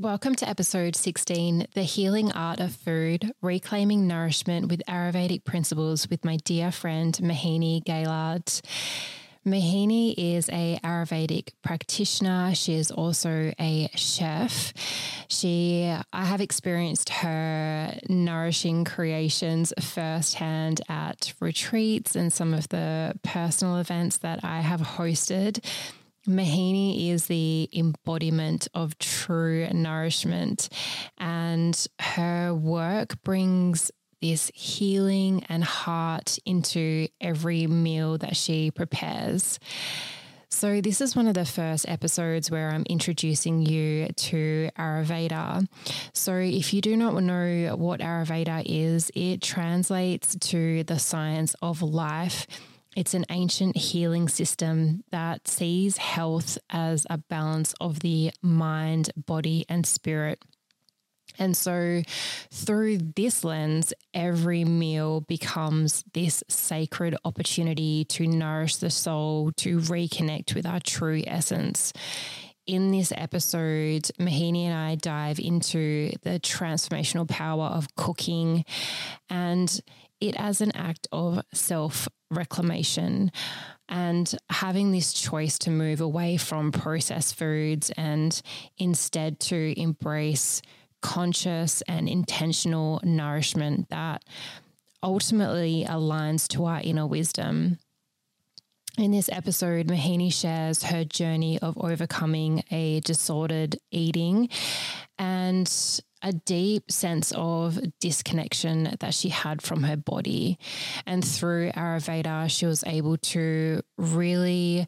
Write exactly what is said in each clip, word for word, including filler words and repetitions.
Welcome to episode sixteen, The Healing Art of Food, Reclaiming Nourishment with Ayurvedic Principles with my dear friend Mohini Gaylard. Mohini is a Ayurvedic practitioner. She is also a chef. She, I have experienced her nourishing creations firsthand at retreats and some of the personal events that I have hosted. Mohini is the embodiment of true nourishment, and her work brings this healing and heart into every meal that she prepares. So this is one of the first episodes where I'm introducing you to Ayurveda. So if you do not know what Ayurveda is, it translates to the science of life. It's an ancient healing system that sees health as a balance of the mind, body, and spirit. And so through this lens, every meal becomes this sacred opportunity to nourish the soul, to reconnect with our true essence. In this episode, Mohini and I dive into the transformational power of cooking and it as an act of self-reclamation and having this choice to move away from processed foods and instead to embrace conscious and intentional nourishment that ultimately aligns to our inner wisdom. In this episode, Mohini shares her journey of overcoming a disordered eating and a deep sense of disconnection that she had from her body. And through Ayurveda, she was able to really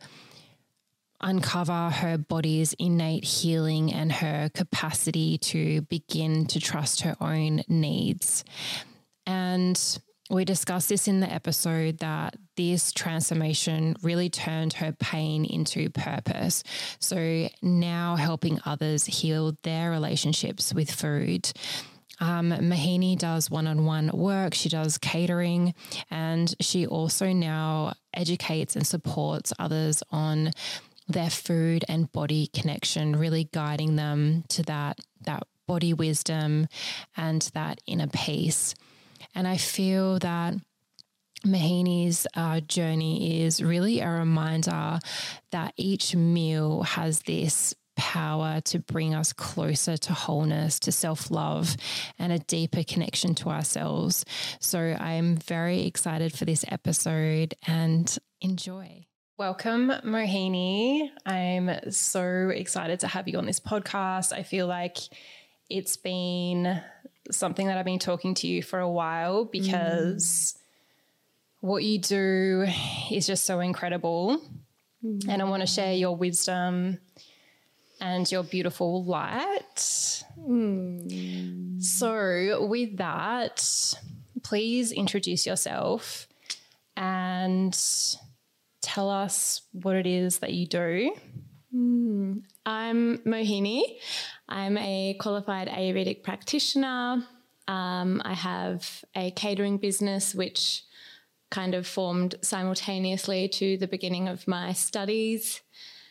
uncover her body's innate healing and her capacity to begin to trust her own needs. And we discussed this in the episode that this transformation really turned her pain into purpose. So now helping others heal their relationships with food. Um, Mohini does one-on-one work, she does catering, and she also now educates and supports others on their food and body connection, really guiding them to that, that body wisdom and that inner peace. And I feel that Mohini's uh, journey is really a reminder that each meal has this power to bring us closer to wholeness, to self-love, and a deeper connection to ourselves. So I am very excited for this episode and enjoy. Welcome, Mohini. I'm so excited to have you on this podcast. I feel like it's been something that I've been talking to you for a while because mm. what you do is just so incredible. Mm. And I want to share your wisdom and your beautiful light. Mm. So with that, please introduce yourself and tell us what it is that you do. Mm. I'm Mohini. I'm a qualified Ayurvedic practitioner. Um, I have a catering business which kind of formed simultaneously to the beginning of my studies.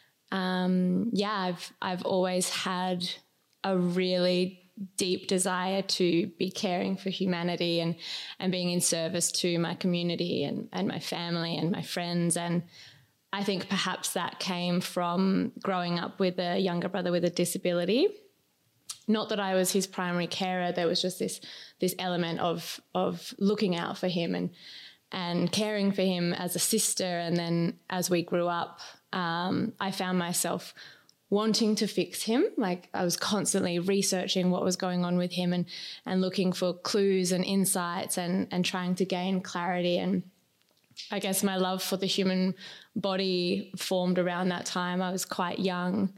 Um, yeah, I've I've always had a really deep desire to be caring for humanity and and being in service to my community and, and my family and my friends. And I think perhaps that came from growing up with a younger brother with a disability. Not that I was his primary carer. There was just this this element of of looking out for him and and caring for him as a sister. And then as we grew up, um, I found myself wanting to fix him. Like I was constantly researching what was going on with him and and looking for clues and insights and and trying to gain clarity. And I guess my love for the human body formed around that time. I was quite young.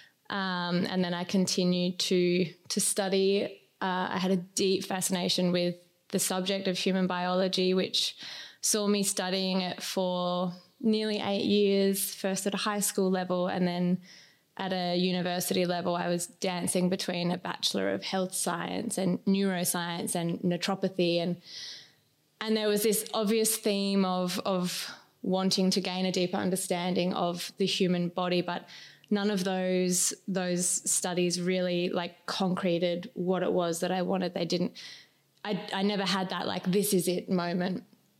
Um, and then I continued to to study. Uh, I had a deep fascination with the subject of human biology, which saw me studying it for nearly eight years, first at a high school level and then at a university level. I was dancing between a Bachelor of Health Science and Neuroscience and Naturopathy. And and there was this obvious theme of of wanting to gain a deeper understanding of the human body, but none of those those studies really like concreted what it was that I wanted. They didn't, I, I never had that like, this is it moment.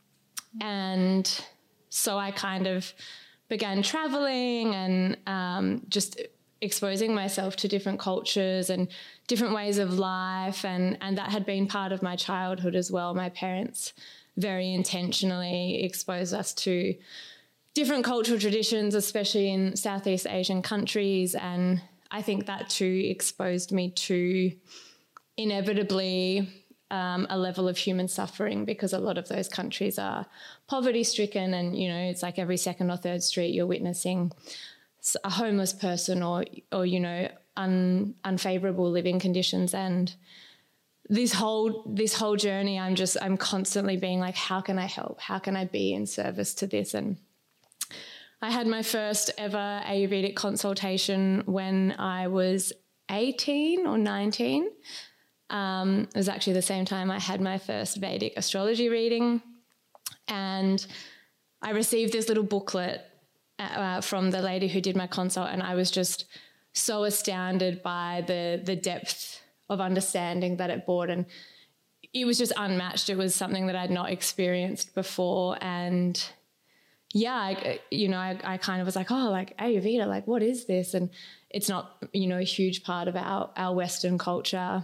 And so I kind of began traveling and um, just exposing myself to different cultures and different ways of life. And, and that had been part of my childhood as well. My parents very intentionally exposed us to different cultural traditions, especially in Southeast Asian countries. And I think that too exposed me to inevitably um, a level of human suffering, because a lot of those countries are poverty stricken, and, you know, it's like every second or third street you're witnessing a homeless person or, or you know, un, unfavorable living conditions. And this whole this whole journey, I'm just, I'm constantly being like, how can I help? How can I be in service to this? And I had my first ever Ayurvedic consultation when I was eighteen or nineteen. Um, it was actually the same time I had my first Vedic astrology reading. And I received this little booklet uh, from the lady who did my consult, and I was just so astounded by the the depth of understanding that it brought. And it was just unmatched. It was something that I'd not experienced before. And yeah, I, you know, I, I kind of was like, oh, like Ayurveda, like what is this? And it's not, you know, a huge part of our, our Western culture.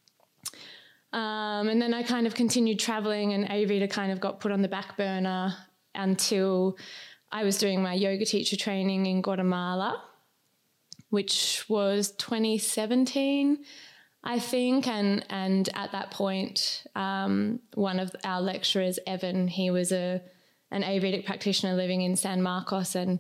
Um, and then I kind of continued traveling, and Ayurveda kind of got put on the back burner until I was doing my yoga teacher training in Guatemala, which was twenty seventeen, I think. And, and at that point, um, one of our lecturers, Evan, he was a, an Ayurvedic practitioner living in San Marcos, and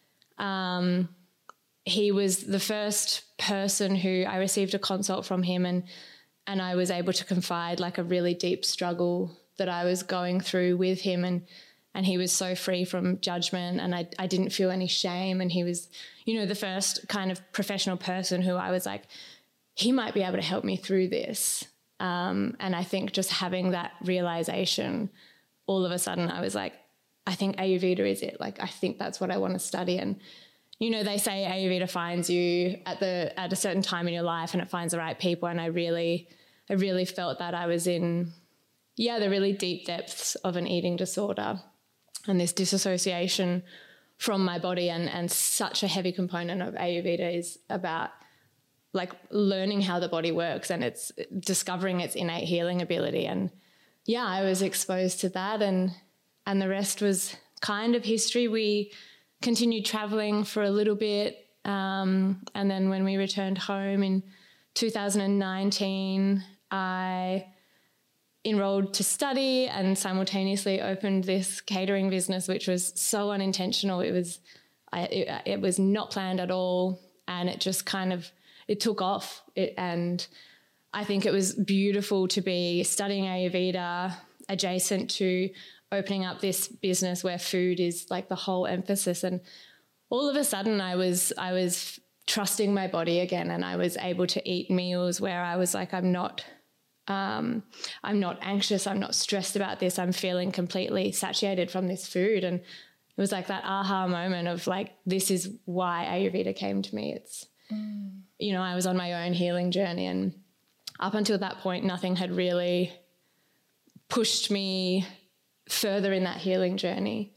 um, he was the first person who I received a consult from him, and and I was able to confide like a really deep struggle that I was going through with him, and and he was so free from judgment, and I, I didn't feel any shame. And he was, you know, the first kind of professional person who I was like, he might be able to help me through this. Um, and I think just having that realization, all of a sudden I was like, I think Ayurveda is it. Like, I think that's what I want to study. And, you know, they say Ayurveda finds you at the at a certain time in your life, and it finds the right people. And I really, I really felt that I was in, yeah, the really deep depths of an eating disorder and this disassociation from my body. And, and such a heavy component of Ayurveda is about like learning how the body works, and it's discovering its innate healing ability. And yeah, I was exposed to that, and and the rest was kind of history. We continued traveling for a little bit. Um, and then when we returned home in two thousand nineteen, I enrolled to study and simultaneously opened this catering business, which was so unintentional. It was, I, it, it was not planned at all. And it just kind of, it took off. It, and I think it was beautiful to be studying Ayurveda adjacent to opening up this business where food is like the whole emphasis. And all of a sudden I was, I was trusting my body again, and I was able to eat meals where I was like, I'm not, um, I'm not anxious. I'm not stressed about this. I'm feeling completely satiated from this food. And it was like that aha moment of like, this is why Ayurveda came to me. It's, mm. you know, I was on my own healing journey, and up until that point, nothing had really pushed me further in that healing journey.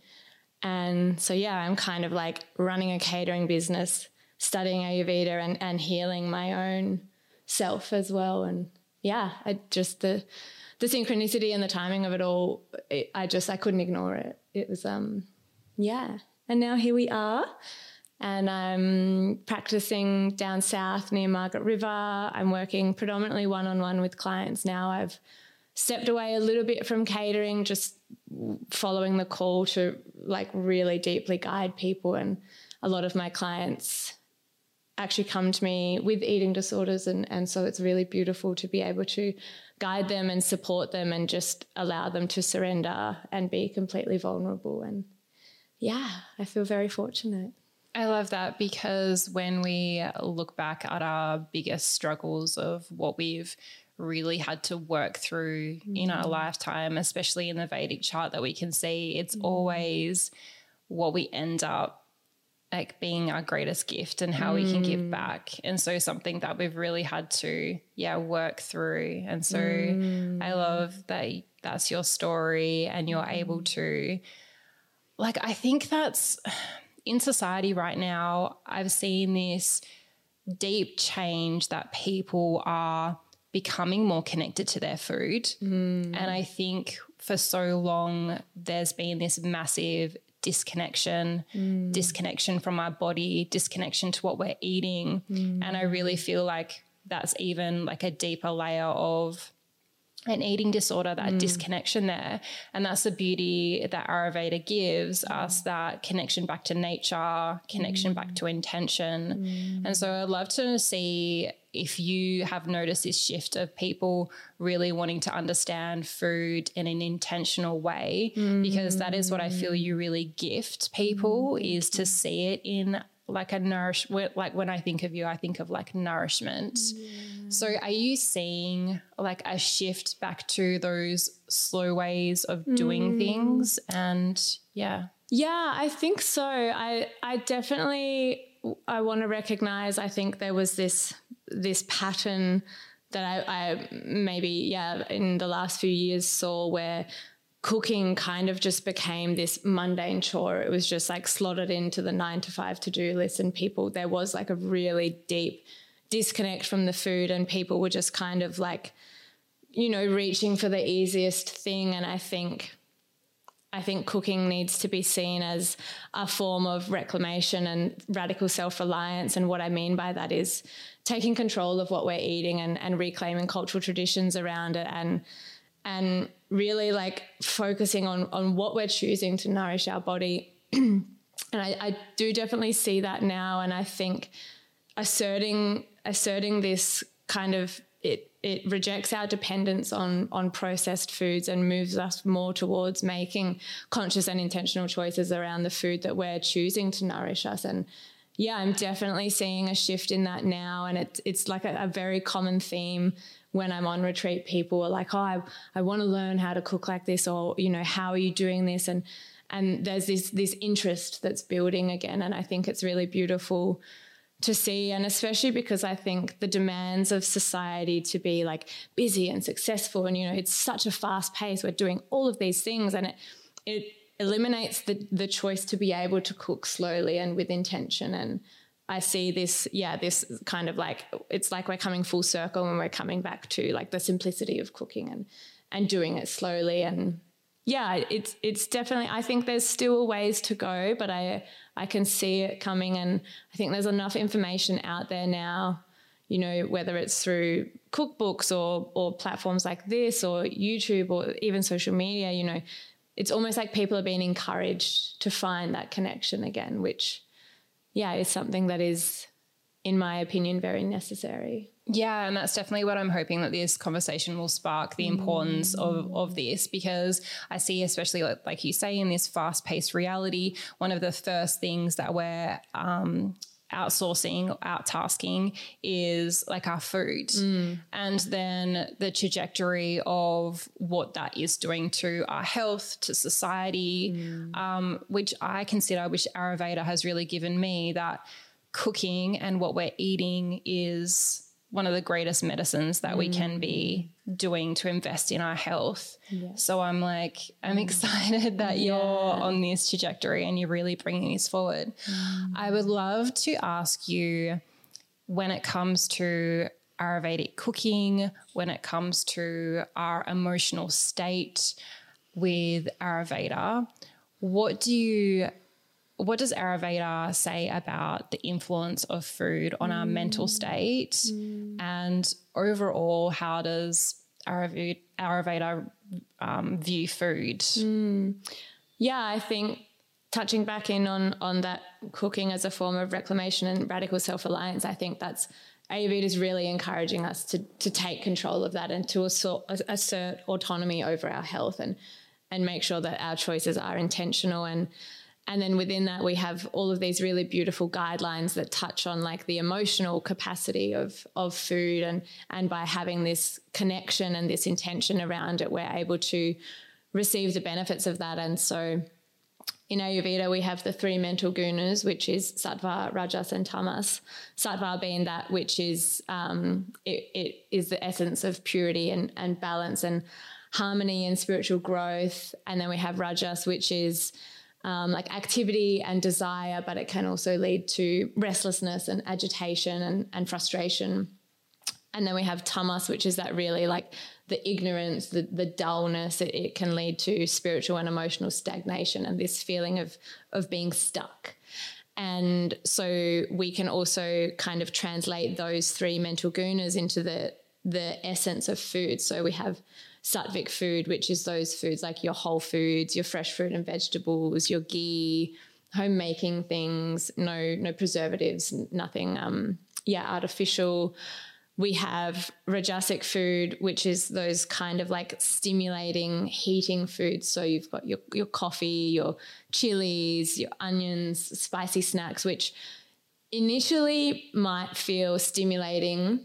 And so, yeah, I'm kind of like running a catering business, studying Ayurveda and, and healing my own self as well. And yeah, I just, the, the synchronicity and the timing of it all, it, I just, I couldn't ignore it. It was, um, yeah. And now here we are, and I'm practicing down south near Margaret River. I'm working predominantly one-on-one with clients now. I've stepped away a little bit from catering, just following the call to like really deeply guide people. And a lot of my clients actually come to me with eating disorders, and, and so it's really beautiful to be able to guide them and support them and just allow them to surrender and be completely vulnerable. And yeah, I feel very fortunate. I love that, because when we look back at our biggest struggles of what we've really had to work through mm. in our lifetime, especially in the Vedic chart that we can see, it's mm. always what we end up like being our greatest gift and how mm. we can give back. And so something that we've really had to, yeah, work through. And so mm. I love that that's your story and you're mm. able to, like, I think that's in society right now, I've seen this deep change that people are becoming more connected to their food. Mm. And I think for so long there's been this massive disconnection, mm. disconnection from our body, disconnection to what we're eating. Mm. And I really feel like that's even like a deeper layer of an eating disorder, that mm. disconnection there. And that's the beauty that Ayurveda gives mm. us, that connection back to nature, connection mm. back to intention. Mm. And so I'd love to see if you have noticed this shift of people really wanting to understand food in an intentional way, mm. because that is what I feel you really gift people mm. is to see it in like a nourish, like when I think of you, I think of like nourishment. Yeah. So are you seeing like a shift back to those slow ways of doing mm. things? And yeah. Yeah, I think so. I, I definitely, I want to recognize, I think there was this, this pattern that I, I maybe, yeah, in the last few years saw where cooking kind of just became this mundane chore. It was just like slotted into the nine to five to-do list, and people, there was like a really deep disconnect from the food, and people were just kind of like, you know, reaching for the easiest thing. And I think, I think cooking needs to be seen as a form of reclamation and radical self-reliance. And what I mean by that is taking control of what we're eating and, and reclaiming cultural traditions around it, and and really like focusing on, on what we're choosing to nourish our body. And I, I do definitely see that now. And I think asserting, asserting this kind of, it, it rejects our dependence on, on processed foods and moves us more towards making conscious and intentional choices around the food that we're choosing to nourish us. And yeah, I'm definitely seeing a shift in that now. And it, it's like a, a very common theme when I'm on retreat. People are like, oh, I, I want to learn how to cook like this, or, you know, how are you doing this? And, and there's this, this interest that's building again. And I think it's really beautiful to see. And especially because I think the demands of society to be like busy and successful, and, you know, it's such a fast pace. We're doing all of these things, and it, it eliminates the, the choice to be able to cook slowly and with intention. And I see this, yeah, this kind of like, it's like we're coming full circle and we're coming back to like the simplicity of cooking and, and doing it slowly. And yeah, it's, it's definitely, I think there's still ways to go, but I, I can see it coming. And I think there's enough information out there now, you know, whether it's through cookbooks or, or platforms like this or YouTube or even social media, you know, it's almost like people are being encouraged to find that connection again, which, yeah, is something that is, in my opinion, very necessary. Yeah, and that's definitely what I'm hoping that this conversation will spark, the importance mm. of, of this, because I see, especially like, like you say, in this fast-paced reality, one of the first things that we're um, outsourcing, out-tasking is like our food. Mm. And then the trajectory of what that is doing to our health, to society, mm. um, which I consider, which Ayurveda has really given me, that cooking and what we're eating is one of the greatest medicines that mm. we can be doing to invest in our health. Yeah. So I'm like, I'm mm. excited that yeah. you're on this trajectory and you're really bringing this forward. Mm. I would love to ask you, when it comes to Ayurvedic cooking, when it comes to our emotional state with Ayurveda, what do you What does Ayurveda say about the influence of food on our mm. mental state? Mm. And overall, how does Ayurveda, Ayurveda um, view food? Mm. Yeah, I think touching back in on, on that cooking as a form of reclamation and radical self-reliance, I think that's Ayurveda is really encouraging us to, to take control of that and to assert, assert autonomy over our health and, and make sure that our choices are intentional. And And then within that, we have all of these really beautiful guidelines that touch on like the emotional capacity of, of food. And, and by having this connection and this intention around it, we're able to receive the benefits of that. And so in Ayurveda, we have the three mental gunas, which is sattva, rajas, and tamas. Sattva being that which is um, it, it is the essence of purity and, and balance and harmony and spiritual growth. And then we have rajas, which is um, like activity and desire, but it can also lead to restlessness and agitation and, and frustration. And then we have tamas, which is that really like the ignorance, the, the dullness. It, it can lead to spiritual and emotional stagnation and this feeling of, of being stuck. And so we can also kind of translate those three mental gunas into the, the essence of food. So we have sattvic food, which is those foods like your whole foods, your fresh fruit and vegetables, your ghee, homemaking things, no, no preservatives, nothing, um, yeah, artificial. We have rajasic food, which is those kind of like stimulating, heating foods. So you've got your, your coffee, your chilies, your onions, spicy snacks, which initially might feel stimulating,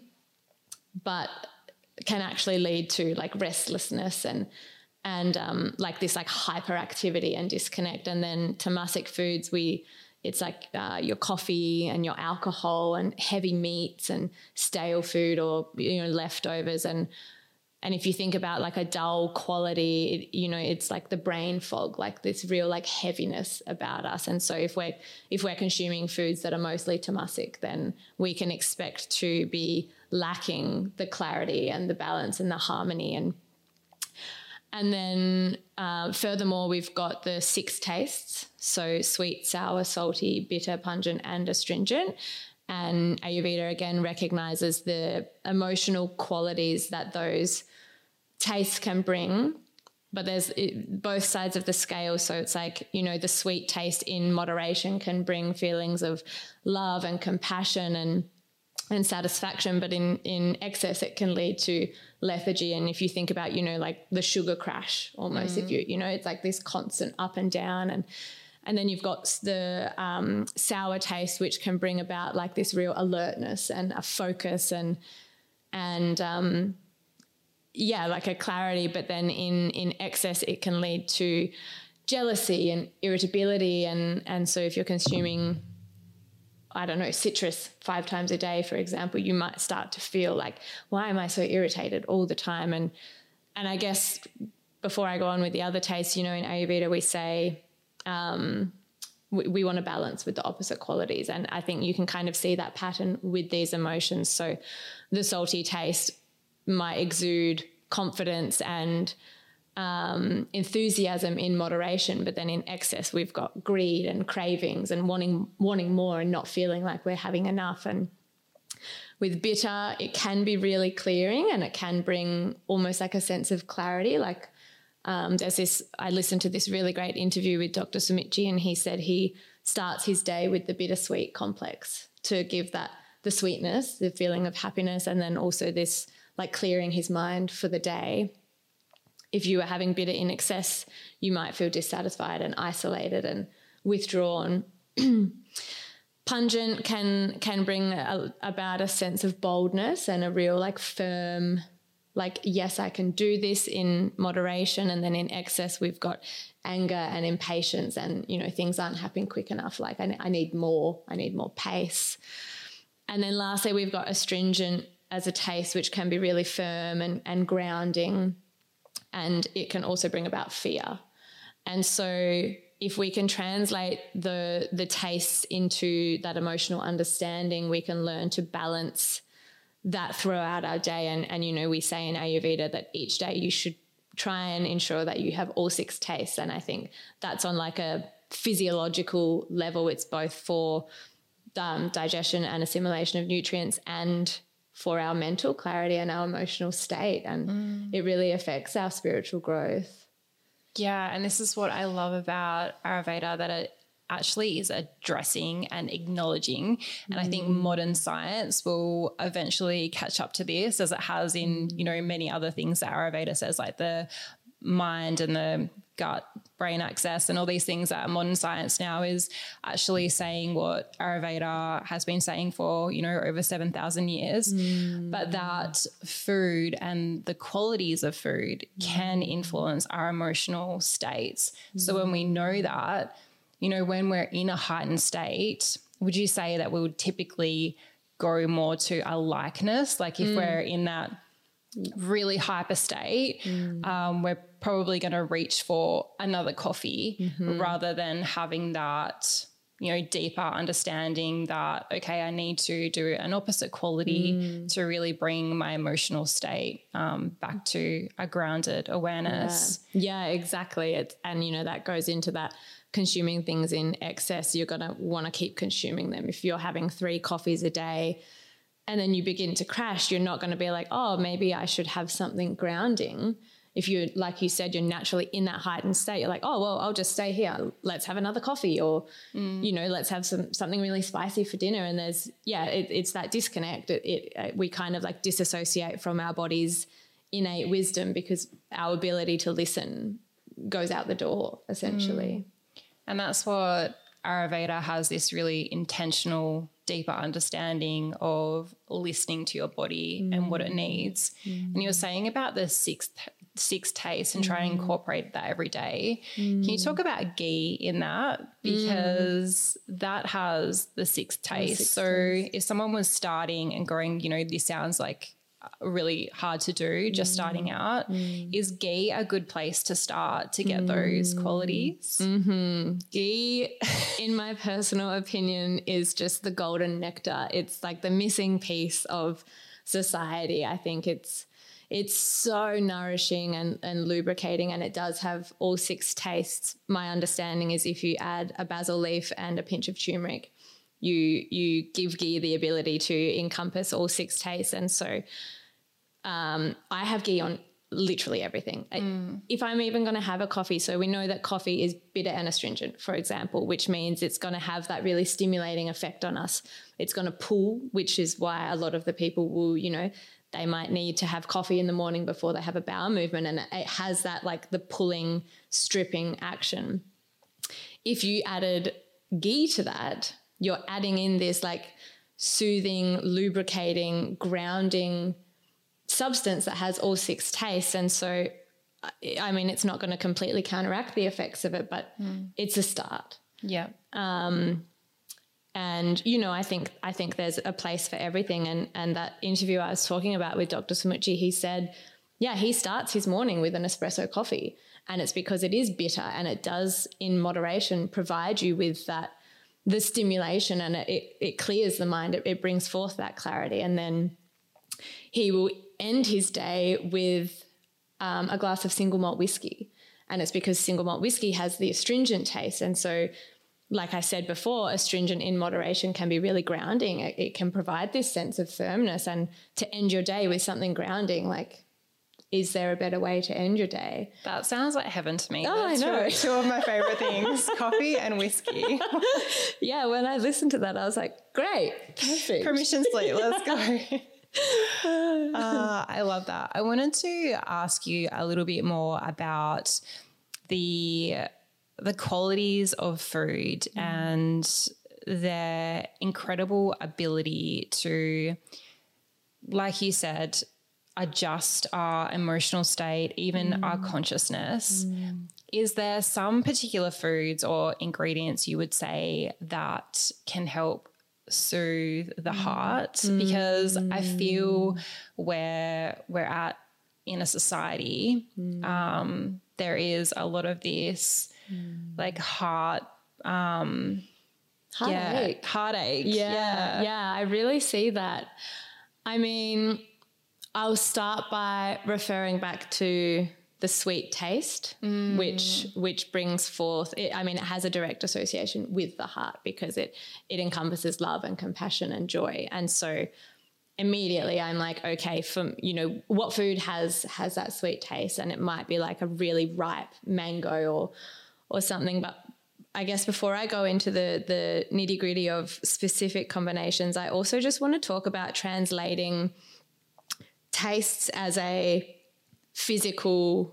but can actually lead to like restlessness and and um, like this like hyperactivity and disconnect. And then tamasic foods, we It's like uh, your coffee and your alcohol and heavy meats and stale food or, you know, leftovers. And and if you think about like a dull quality, it, you know, it's like the brain fog, like this real like heaviness about us. And so if we're, if we're consuming foods that are mostly tamasic, then we can expect to be lacking the clarity and the balance and the harmony. And And then uh, furthermore, we've got the six tastes, so sweet, sour, salty, bitter, pungent, and astringent. And Ayurveda, again, recognises the emotional qualities that those tastes can bring. But there's it, both sides of the scale. So it's like, you know, the sweet taste in moderation can bring feelings of love and compassion and and satisfaction, but in, in excess, it can lead to lethargy. And if you think about, you know, like the sugar crash almost, mm. if you, you know, it's like this constant up and down. And, and then you've got the um, sour taste, which can bring about like this real alertness and a focus and, and um, yeah, like a clarity. But then in, in excess, it can lead to jealousy and irritability. And, and so if you're consuming, I don't know, citrus five times a day, for example, you might start to feel like, why am I so irritated all the time? And and I guess before I go on with the other tastes, you know, in Ayurveda we say um, we, we want to balance with the opposite qualities. And I think you can kind of see that pattern with these emotions. So the salty taste might exude confidence and Um, enthusiasm in moderation, but then in excess we've got greed and cravings and wanting wanting more and not feeling like we're having enough. And with bitter, it can be really clearing and it can bring almost like a sense of clarity. Like um, there's this, I listened to this really great interview with Doctor Sumitji, and he said he starts his day with the bittersweet complex to give that the sweetness, the feeling of happiness, and then also this like clearing his mind for the day. If you were having bitter in excess, you might feel dissatisfied and isolated and withdrawn. Pungent can can bring a, about a sense of boldness and a real like firm, like, yes, I can do this in moderation. And then in excess, we've got anger and impatience and, you know, things aren't happening quick enough. Like I, I need more, I need more pace. And then lastly, we've got astringent as a taste, which can be really firm and, and grounding. And it can also bring about fear. And so if we can translate the the tastes into that emotional understanding, we can learn to balance that throughout our day. And, and you know, we say in Ayurveda that each day you should try and ensure that you have all six tastes. And I think that's on like a physiological level. It's both for um, digestion and assimilation of nutrients and for our mental clarity and our emotional state. And mm. it really affects our spiritual growth. Yeah, and this is what I love about Ayurveda, that it actually is addressing and acknowledging. And mm. I think modern science will eventually catch up to this, as it has in, you know, many other things that Ayurveda says, like the mind and the gut brain axis and all these things that modern science now is actually saying what Ayurveda has been saying for, you know, over seven thousand years. Mm. But that food and the qualities of food mm. can influence our emotional states. Mm. So when we know that, you know, when we're in a heightened state, would you say that we would typically go more to a likeness? Like if mm. we're in that really hyper state, mm. um, we're probably going to reach for another coffee mm-hmm. rather than having that, you know, deeper understanding that, okay, I need to do an opposite quality mm. to really bring my emotional state um, back to a grounded awareness. Yeah, yeah, exactly. It's, and, you know, that goes into that consuming things in excess. You're going to want to keep consuming them. If you're having three coffees a day and then you begin to crash, you're not going to be like, oh, maybe I should have something grounding. If you're, like you said, you're naturally in that heightened state, you're like, oh, well, I'll just stay here. Let's have another coffee, or, mm. you know, let's have some something really spicy for dinner. And there's, yeah, it, it's that disconnect. It, it we kind of like disassociate from our body's innate wisdom because our ability to listen goes out the door, essentially. Mm. And that's what Ayurveda has, this really intentional, deeper understanding of listening to your body mm. and what it needs. Mm. And you were saying about the six, six tastes and mm. trying to incorporate that every day. Mm. Can you talk about ghee in that? Because mm. that has the six tastes. The six so tastes. If someone was starting and going, you know, this sounds like really hard to do just mm. starting out, mm. is ghee a good place to start to get mm. those qualities? Mm-hmm. Ghee, in my personal opinion, is just the golden nectar. It's like the missing piece of society. I think it's it's so nourishing and, and lubricating, and it does have all six tastes. My understanding is if you add a basil leaf and a pinch of turmeric, you you give ghee the ability to encompass all six tastes. And so um, I have ghee on literally everything. Mm. If I'm even going to have a coffee, so we know that coffee is bitter and astringent, for example, which means it's going to have that really stimulating effect on us. It's going to pull, which is why a lot of the people will, you know, they might need to have coffee in the morning before they have a bowel movement, and it has that like the pulling, stripping action. If you added ghee to that, you're adding in this like soothing, lubricating, grounding substance that has all six tastes. And so, I mean, it's not going to completely counteract the effects of it, but mm. it's a start. Yeah. Um, and, you know, I think I think there's a place for everything. And, and that interview I was talking about with Doctor Samoochi, he said, yeah, he starts his morning with an espresso coffee, and it's because it is bitter and it does, in moderation, provide you with that the stimulation, and it, it, it clears the mind. It, it brings forth that clarity. And then he will end his day with um, a glass of single malt whiskey. And it's because single malt whiskey has the astringent taste. And so, like I said before, astringent in moderation can be really grounding. It, it can provide this sense of firmness. And to end your day with something grounding, like, is there a better way to end your day? That sounds like heaven to me. Oh, I know. Two, two of my favourite things, coffee and whiskey. Yeah, when I listened to that, I was like, great, perfect. Permission slip, let's go. uh, I love that. I wanted to ask you a little bit more about the the qualities of food mm. and their incredible ability to, like you said, adjust our emotional state, even mm. our consciousness. Mm. Is there some particular foods or ingredients you would say that can help soothe the mm. heart? Mm. Because I feel where we're at in a society, mm. um, there is a lot of this mm. like heart um heartache. Yeah, heartache. Yeah, yeah. Yeah, I really see that. I mean, I'll start by referring back to the sweet taste, mm. which which brings forth, it, I mean, it has a direct association with the heart because it it encompasses love and compassion and joy. And so immediately I'm like, okay, from, you know, what food has has that sweet taste? And it might be like a really ripe mango or or something. But I guess before I go into the the nitty-gritty of specific combinations, I also just want to talk about translating tastes as a physical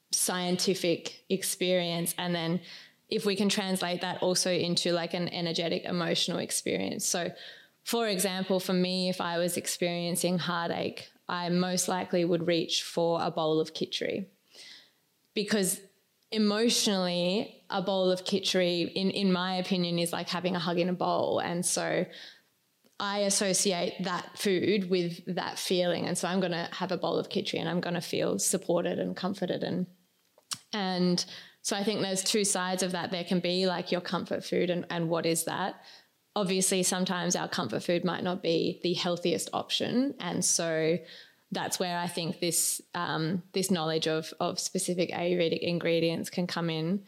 scientific experience, and then if we can translate that also into like an energetic, emotional experience. So for example, for me, if I was experiencing heartache, I most likely would reach for a bowl of khichdi, because emotionally a bowl of khichdi, in, in my opinion, is like having a hug in a bowl. And so I associate that food with that feeling. And so I'm going to have a bowl of khichdi and I'm going to feel supported and comforted. And, and so I think there's two sides of that. There can be like your comfort food and, and what is that? Obviously, sometimes our comfort food might not be the healthiest option. And so that's where I think this um, this knowledge of, of specific Ayurvedic ingredients can come in.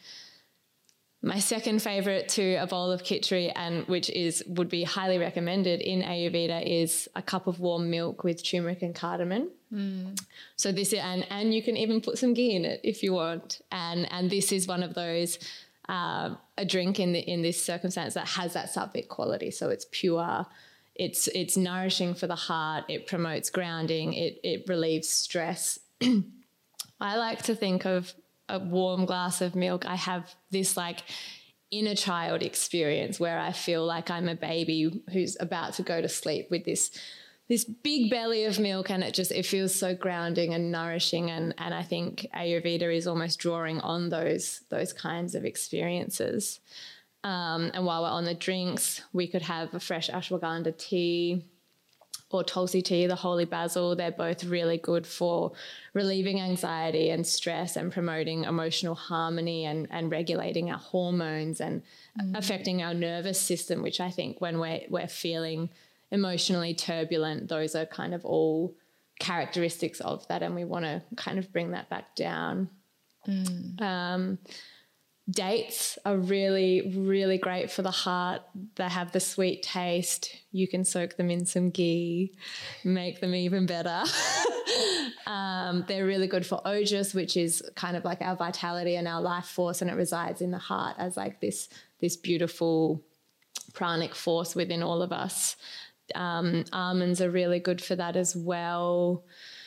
My second favourite to a bowl of khichdi, and which is would be highly recommended in Ayurveda, is a cup of warm milk with turmeric and cardamom. Mm. So this is, and and you can even put some ghee in it if you want. And and this is one of those uh, a drink in the in this circumstance that has that sattvic quality. So it's pure. It's it's nourishing for the heart. It promotes grounding. It it relieves stress. I like to think of a warm glass of milk. I have this like inner child experience where I feel like I'm a baby who's about to go to sleep with this this big belly of milk, and it just it feels so grounding and nourishing. And and I think Ayurveda is almost drawing on those those kinds of experiences. Um, and while we're on the drinks, we could have a fresh ashwagandha tea or tulsi tea, the holy basil. They're both really good for relieving anxiety and stress and promoting emotional harmony and, and regulating our hormones and mm. affecting our nervous system, which I think when we're, we're feeling emotionally turbulent, those are kind of all characteristics of that, and we want to kind of bring that back down. Mm. Um Dates are really, really great for the heart. They have the sweet taste. You can soak them in some ghee, make them even better. um, they're really good for ojas, which is kind of like our vitality and our life force, and it resides in the heart as like this, this beautiful pranic force within all of us. Um, almonds are really good for that as well.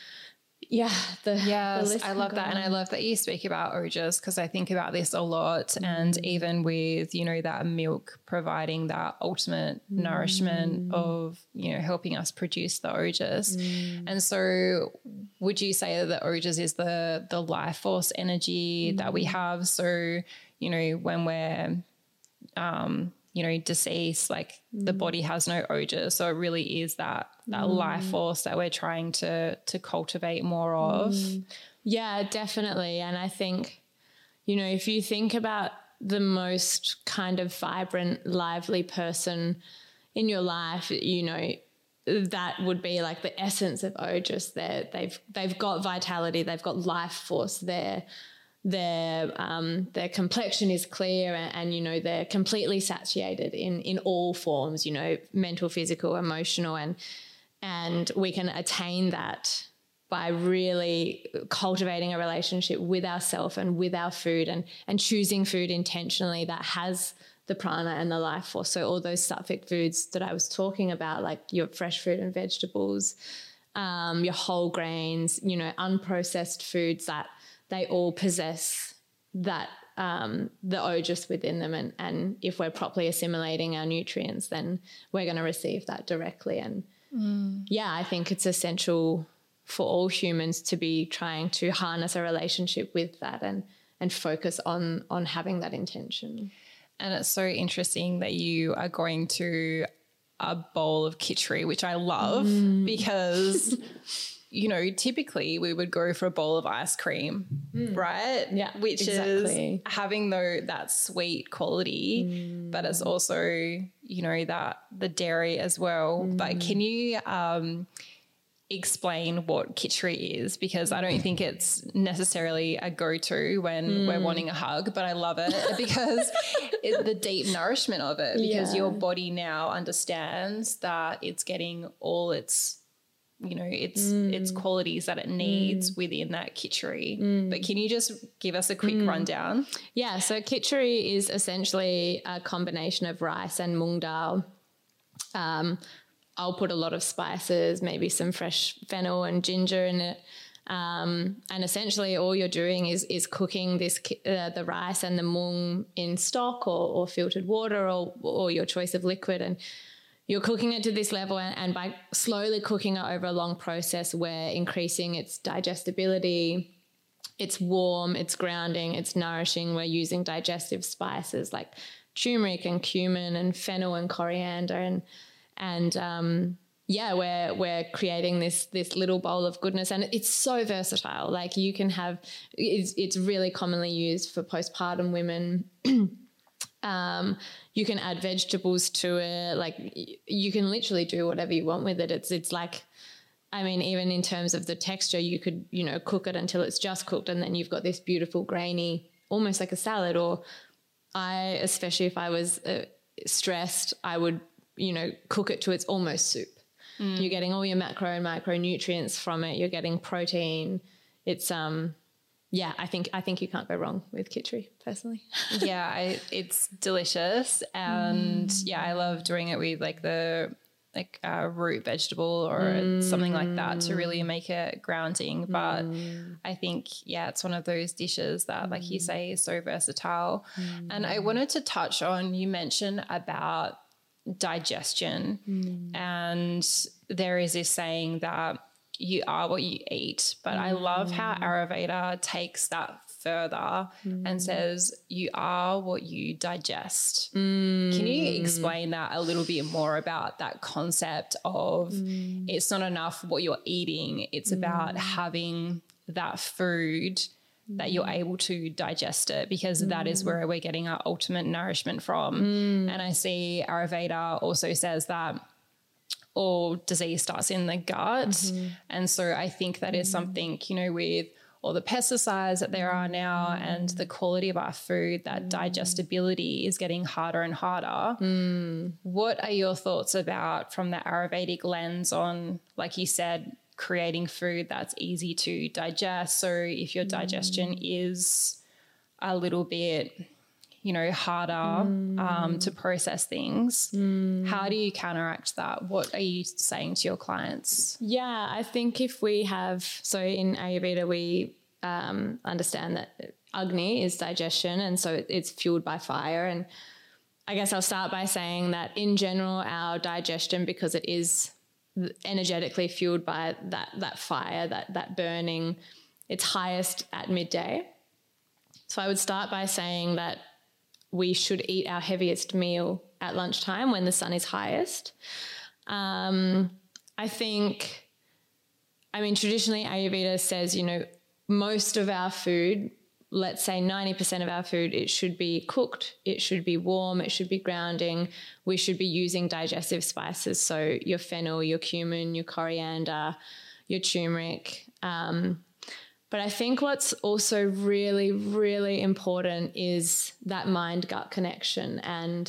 Yeah. The, yes, the I love that. on. And I love that you speak about ojas, because I think about this a lot. Mm. And even with, you know, that milk providing that ultimate mm. nourishment of, you know, helping us produce the ojas. Mm. And so would you say that ojas is the, the life force energy mm. that we have? So, you know, when we're, um, you know, deceased, like mm. the body has no ojas. So it really is that that mm. life force that we're trying to to cultivate more of. Mm. Yeah, definitely. And I think, you know, if you think about the most kind of vibrant, lively person in your life, you know, that would be like the essence of ojas. They're, they've they've got vitality, they've got life force there. Their um, their complexion is clear, and, and you know they're completely satiated in in all forms, you know, mental, physical, emotional, and and we can attain that by really cultivating a relationship with ourselves and with our food, and and choosing food intentionally that has the prana and the life force. So all those sattvic foods that I was talking about, like your fresh fruit and vegetables, um, your whole grains, you know, unprocessed foods, that they all possess that, um, the ojas within them. And, and if we're properly assimilating our nutrients, then we're going to receive that directly. And mm. yeah, I think it's essential for all humans to be trying to harness a relationship with that and, and focus on, on having that intention. And it's so interesting that you are going to a bowl of khichdi, which I love mm. because you know, typically we would go for a bowl of ice cream, mm. right? Yeah, which exactly. is having though that sweet quality, mm. but it's also, you know, that the dairy as well. Mm. But can you um, explain what khichdi is? Because I don't think it's necessarily a go-to when mm. we're wanting a hug, but I love it because it, the deep nourishment of it, because yeah. your body now understands that it's getting all its you know, its mm. its qualities that it needs mm. within that khichdi. Mm. But can you just give us a quick mm. rundown? Yeah, so khichdi is essentially a combination of rice and mung dal. Um, I'll put a lot of spices, maybe some fresh fennel and ginger in it. Um, and essentially all you're doing is is cooking this uh, the rice and the mung in stock or, or filtered water or, or your choice of liquid, and you're cooking it to this level, and, and by slowly cooking it over a long process, we're increasing its digestibility. It's warm, it's grounding, it's nourishing. We're using digestive spices like turmeric and cumin and fennel and coriander, and and um, yeah, we're we're creating this this little bowl of goodness, and it's so versatile. Like you can have, it's it's really commonly used for postpartum women. Um, you can add vegetables to it. Like you can literally do whatever you want with it. It's, it's like, I mean, even in terms of the texture, you could, you know, cook it until it's just cooked, and then you've got this beautiful grainy, almost like a salad. Or I, especially if I was uh, stressed, I would, you know, cook it to it's almost soup. Mm. You're getting all your macro and micronutrients from it. You're getting protein. It's, um, yeah, I think I think you can't go wrong with khichdi, personally. Yeah, I, it's delicious, and mm. yeah, I love doing it with like the like uh, root vegetable or mm. something like that to really make it grounding. But mm. I think yeah, it's one of those dishes that, like you say, is so versatile. Mm. And I wanted to touch on, you mentioned about digestion, mm. and there is this saying that you are what you eat, but mm. I love how Ayurveda takes that further mm. and says you are what you digest. Mm. Can you explain that a little bit more about that concept of mm. it's not enough what you're eating, it's mm. about having that food that you're able to digest it, because mm. that is where we're getting our ultimate nourishment from. Mm. And I see Ayurveda also says that all disease starts in the gut. Mm-hmm. And so I think that is something, you know, with all the pesticides that there are now mm. and the quality of our food, that mm. digestibility is getting harder and harder. Mm. What are your thoughts about, from the Ayurvedic lens, on, like you said, creating food that's easy to digest? So if your digestion mm. is a little bit, you know, harder mm. um, to process things, mm. how do you counteract that? What are you saying to your clients? Yeah, I think if we have, so in Ayurveda we um, understand that Agni is digestion, and so it's fueled by fire. And I guess I'll start by saying that in general our digestion, because it is energetically fueled by that that fire, that that burning, it's highest at midday. So I would start by saying that we should eat our heaviest meal at lunchtime when the sun is highest. Um, I think, I mean, traditionally Ayurveda says, you know, most of our food, let's say ninety percent of our food, it should be cooked, it should be warm, it should be grounding. We should be using digestive spices, so your fennel, your cumin, your coriander, your turmeric. Um, But I think what's also really, really important is that mind-gut connection. And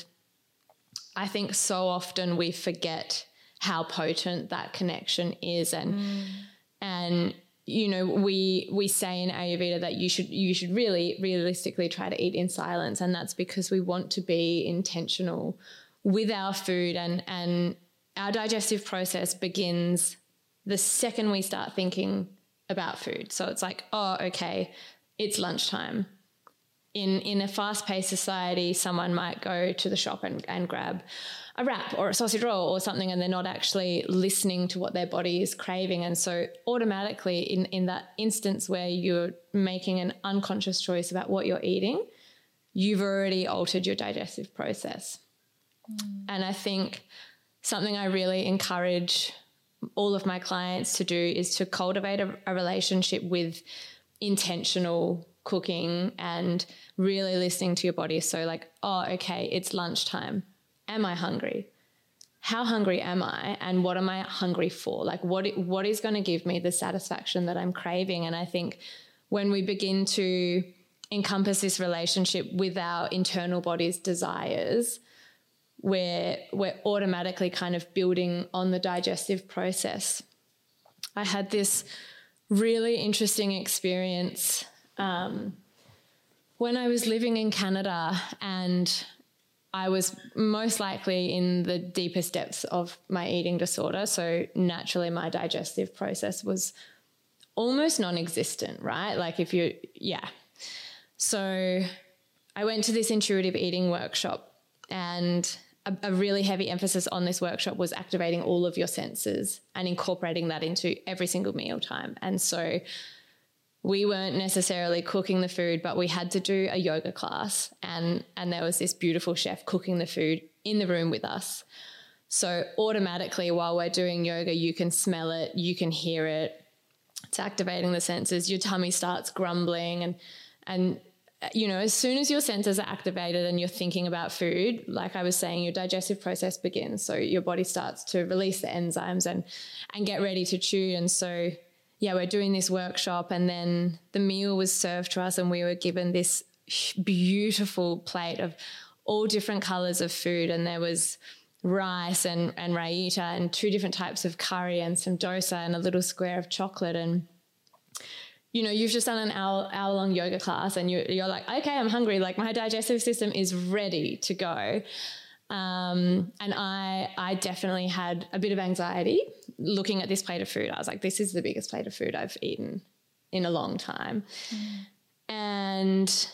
I think so often we forget how potent that connection is. And, mm. and you know, we we say in Ayurveda that you should you should really realistically try to eat in silence. And that's because we want to be intentional with our food. And, and our digestive process begins the second we start thinking about food. So it's like, oh, okay, it's lunchtime. In in a fast-paced society, someone might go to the shop and, and grab a wrap or a sausage roll or something, and they're not actually listening to what their body is craving. And so automatically in, in that instance where you're making an unconscious choice about what you're eating, you've already altered your digestive process. Mm. And I think something I really encourage all of my clients to do is to cultivate a, a relationship with intentional cooking and really listening to your body. So like, oh, okay, it's lunchtime. Am I hungry? How hungry am I? And what am I hungry for? Like what, what is going to give me the satisfaction that I'm craving? And I think when we begin to encompass this relationship with our internal body's desires, where we're automatically kind of building on the digestive process. I had this really interesting experience um, when I was living in Canada, and I was most likely in the deepest depths of my eating disorder. So naturally my digestive process was almost non-existent, right? Like if you, yeah. So I went to this intuitive eating workshop, and a, a really heavy emphasis on this workshop was activating all of your senses and incorporating that into every single meal time. And so we weren't necessarily cooking the food, but we had to do a yoga class, and, and there was this beautiful chef cooking the food in the room with us. So automatically while we're doing yoga, you can smell it, you can hear it. It's activating the senses. Your tummy starts grumbling, and, and you know, as soon as your senses are activated and you're thinking about food, like I was saying, your digestive process begins. So your body starts to release the enzymes and, and get ready to chew. And so yeah, we're doing this workshop, and then the meal was served to us, and we were given this beautiful plate of all different colors of food. And there was rice and, and raita and two different types of curry and some dosa and a little square of chocolate. And, you know, you've just done an hour, hour long yoga class, and you're, you're like, okay, I'm hungry. Like my digestive system is ready to go. Um, and I, I definitely had a bit of anxiety looking at this plate of food. I was like, this is the biggest plate of food I've eaten in a long time. Mm. And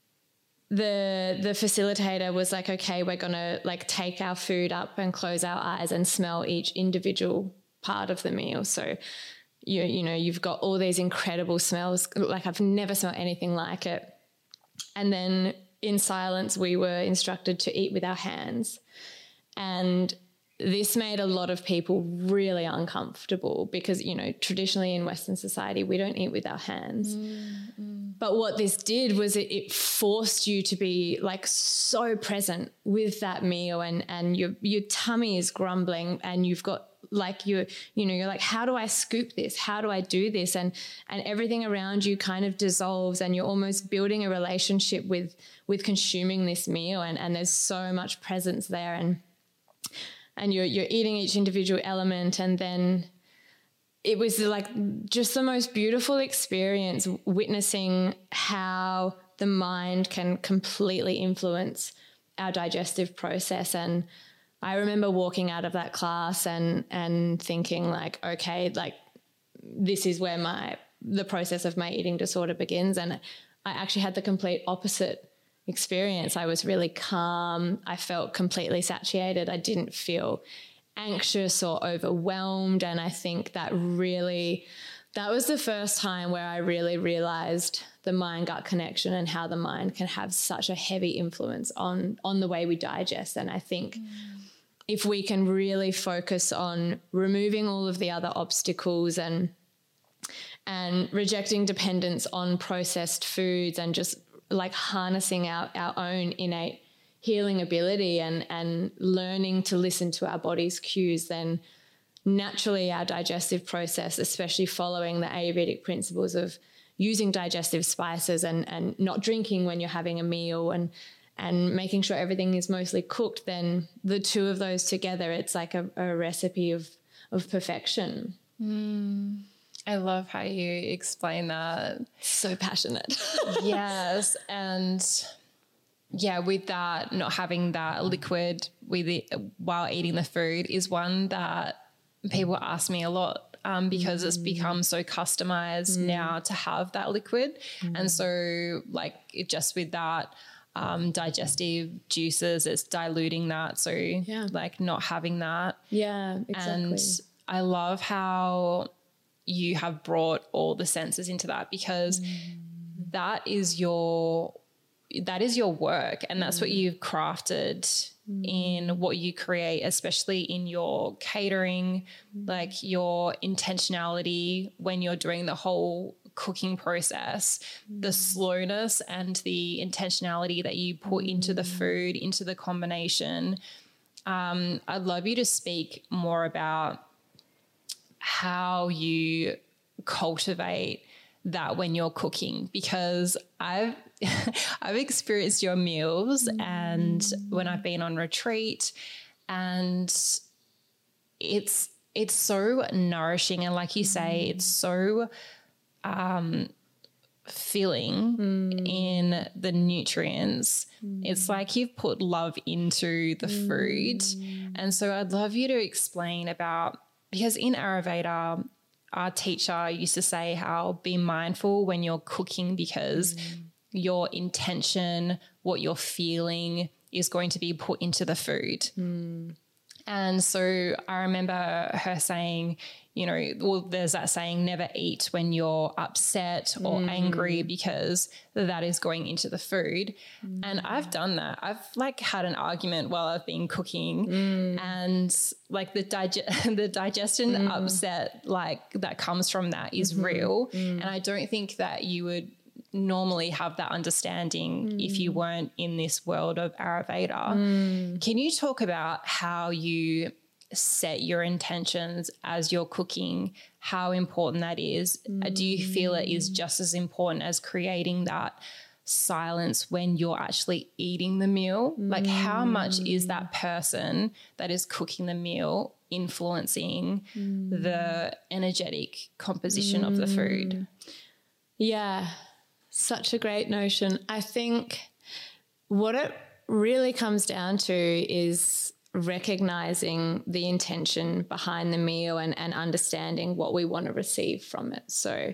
the, the facilitator was like, okay, we're going to like take our food up and close our eyes and smell each individual part of the meal. So you, you know, you've got all these incredible smells. Like I've never smelled anything like it. And then in silence, we were instructed to eat with our hands. And this made a lot of people really uncomfortable because, you know, traditionally in Western society, we don't eat with our hands. Mm, mm. But what this did was it, it forced you to be like so present with that meal, and, and your, your tummy is grumbling, and you've got like you, you know, you're like, how do I scoop this? How do I do this? And, and everything around you kind of dissolves, and you're almost building a relationship with, with consuming this meal. And, and there's so much presence there, and, and you're, you're eating each individual element. And then it was like just the most beautiful experience witnessing how the mind can completely influence our digestive process. And I remember walking out of that class and and thinking like, okay, like this is where my the process of my eating disorder begins. And I actually had the complete opposite experience. I was really calm. I felt completely satiated. I didn't feel anxious or overwhelmed. And I think that really, that was the first time where I really realized the mind-gut connection and how the mind can have such a heavy influence on, on the way we digest. And I think mm. if we can really focus on removing all of the other obstacles and and rejecting dependence on processed foods and just like harnessing our, our own innate healing ability and, and learning to listen to our body's cues, then naturally our digestive process, especially following the Ayurvedic principles of using digestive spices and, and not drinking when you're having a meal and and making sure everything is mostly cooked, then the two of those together, it's like a, a recipe of, of perfection. Mm. I love how you explain that. So passionate. Yes. And yeah, with that, not having that liquid with it while eating the food is one that people ask me a lot um, because mm. it's become so customized mm. now to have that liquid. Mm. And so like it just with that, um, digestive juices, it's diluting that. So yeah. like not having that. Yeah, exactly. And I love how you have brought all the senses into that because mm. that is your that is your work, and that's mm. what you've crafted mm. in what you create, especially in your catering, mm. like your intentionality when you're doing the whole cooking process, mm. the slowness and the intentionality that you put mm. into the food, into the combination. Um, I'd love you to speak more about how you cultivate that when you're cooking, because I've I've experienced your meals mm. and when I've been on retreat, and it's it's so nourishing, and like you say, mm. it's so um filling mm. in the nutrients. Mm. It's like you've put love into the mm. food. And so I'd love you to explain about, because in Ayurveda, our teacher used to say how be mindful when you're cooking because mm. your intention, what you're feeling is going to be put into the food. Mm. And so I remember her saying, you know, well, there's that saying, never eat when you're upset or mm. angry because that is going into the food. Mm. And I've done that. I've like had an argument while I've been cooking mm. and like the dig- the digestion mm. upset like that comes from that is mm-hmm. real. Mm. And I don't think that you would normally have that understanding mm. if you weren't in this world of Ayurveda. Mm. Can you talk about how you set your intentions as you're cooking, how important that is? Mm. Do you feel it is just as important as creating that silence when you're actually eating the meal? Mm. Like how much is that person that is cooking the meal influencing mm. the energetic composition mm. of the food? Yeah, such a great notion. I think what it really comes down to is recognizing the intention behind the meal and, and understanding what we want to receive from it. So,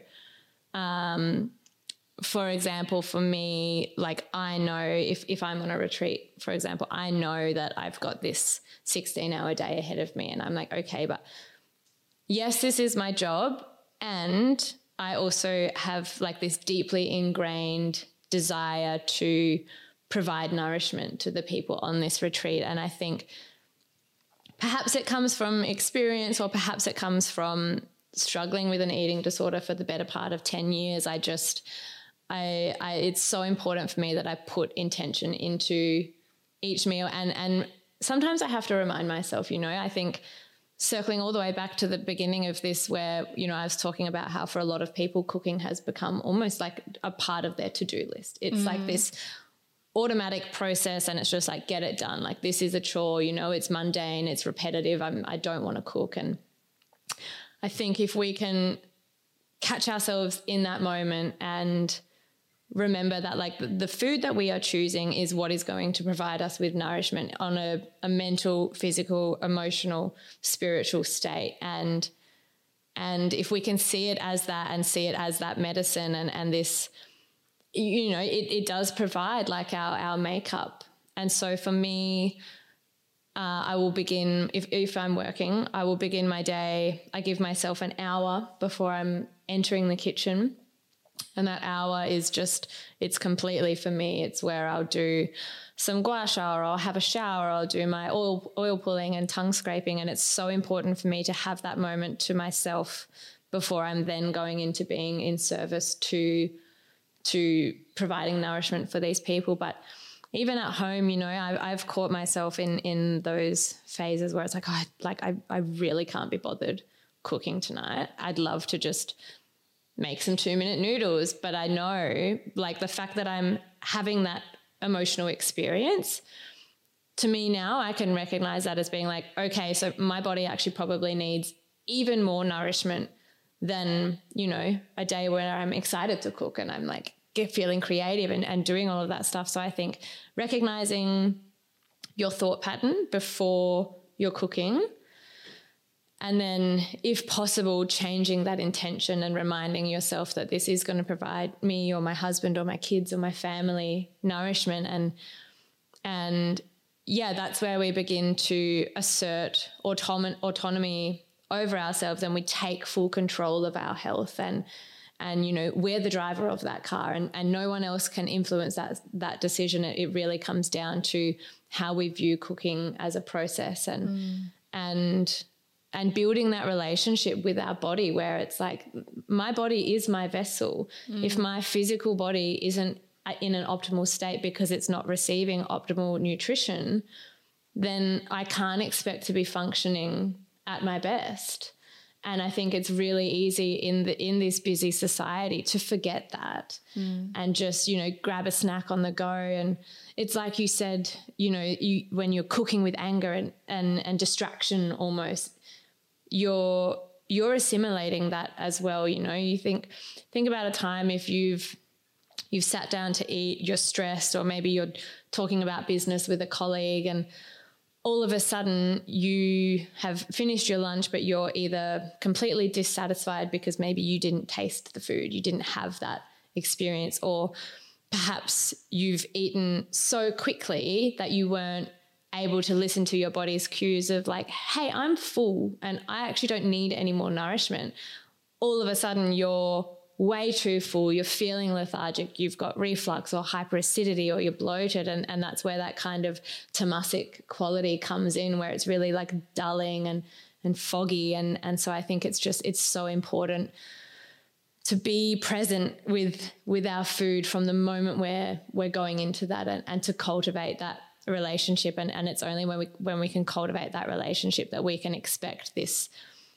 um, for example, for me, like I know if, if I'm on a retreat, for example, I know that I've got this sixteen hour day ahead of me and I'm like, okay, but yes, this is my job. And I also have like this deeply ingrained desire to provide nourishment to the people on this retreat. And I think perhaps it comes from experience or perhaps it comes from struggling with an eating disorder for the better part of ten years. I just, I, I it's so important for me that I put intention into each meal. And, and sometimes I have to remind myself, you know, I think circling all the way back to the beginning of this where, you know, I was talking about how for a lot of people cooking has become almost like a part of their to-do list. It's mm. like this automatic process and it's just like, get it done. Like this is a chore, you know, it's mundane, it's repetitive. I'm, I don't want to cook. And I think if we can catch ourselves in that moment and remember that like the, the food that we are choosing is what is going to provide us with nourishment on a, a mental, physical, emotional, spiritual state. And, and if we can see it as that and see it as that medicine and, and this, you know, it, it does provide like our, our makeup. And so for me, uh, I will begin, if, if I'm working, I will begin my day. I give myself an hour before I'm entering the kitchen. And that hour is just, it's completely for me. It's where I'll do some gua sha or I'll have a shower, or I'll do my oil, oil pulling and tongue scraping. And it's so important for me to have that moment to myself before I'm then going into being in service to to providing nourishment for these people. But even at home, you know, I've, I've caught myself in in those phases where it's like, oh, I, like I, I really can't be bothered cooking tonight. I'd love to just make some two minute noodles. But I know like the fact that I'm having that emotional experience, to me now I can recognize that as being like, okay, so my body actually probably needs even more nourishment than, you know, a day where I'm excited to cook and I'm like get feeling creative and, and doing all of that stuff. So I think recognizing your thought pattern before you're cooking, and then if possible, changing that intention and reminding yourself that this is going to provide me or my husband or my kids or my family nourishment. And, and yeah, that's where we begin to assert autonom- autonomy over ourselves, and we take full control of our health, and and you know, we're the driver of that car, and, and no one else can influence that that decision. It, it really comes down to how we view cooking as a process, and mm. and and building that relationship with our body where it's like, my body is my vessel. Mm. If my physical body isn't in an optimal state because it's not receiving optimal nutrition, then I can't expect to be functioning at my best. And I think it's really easy in the in this busy society to forget that mm. and just, you know, grab a snack on the go. And it's like you said, you know, you when you're cooking with anger and and, and distraction almost, you're you're assimilating that as well. You know, you think think about a time if you've you've sat down to eat, you're stressed, or maybe you're talking about business with a colleague and all of a sudden you have finished your lunch, but you're either completely dissatisfied because maybe you didn't taste the food, you didn't have that experience, or perhaps you've eaten so quickly that you weren't able to listen to your body's cues of like, hey, I'm full and I actually don't need any more nourishment. All of a sudden you're way too full, you're feeling lethargic, you've got reflux or hyperacidity, or you're bloated, and, and that's where that kind of tamasic quality comes in, where it's really like dulling and and foggy. And and so I think it's just it's so important to be present with with our food from the moment where we're going into that, and, and to cultivate that relationship. And, and it's only when we when we can cultivate that relationship that we can expect this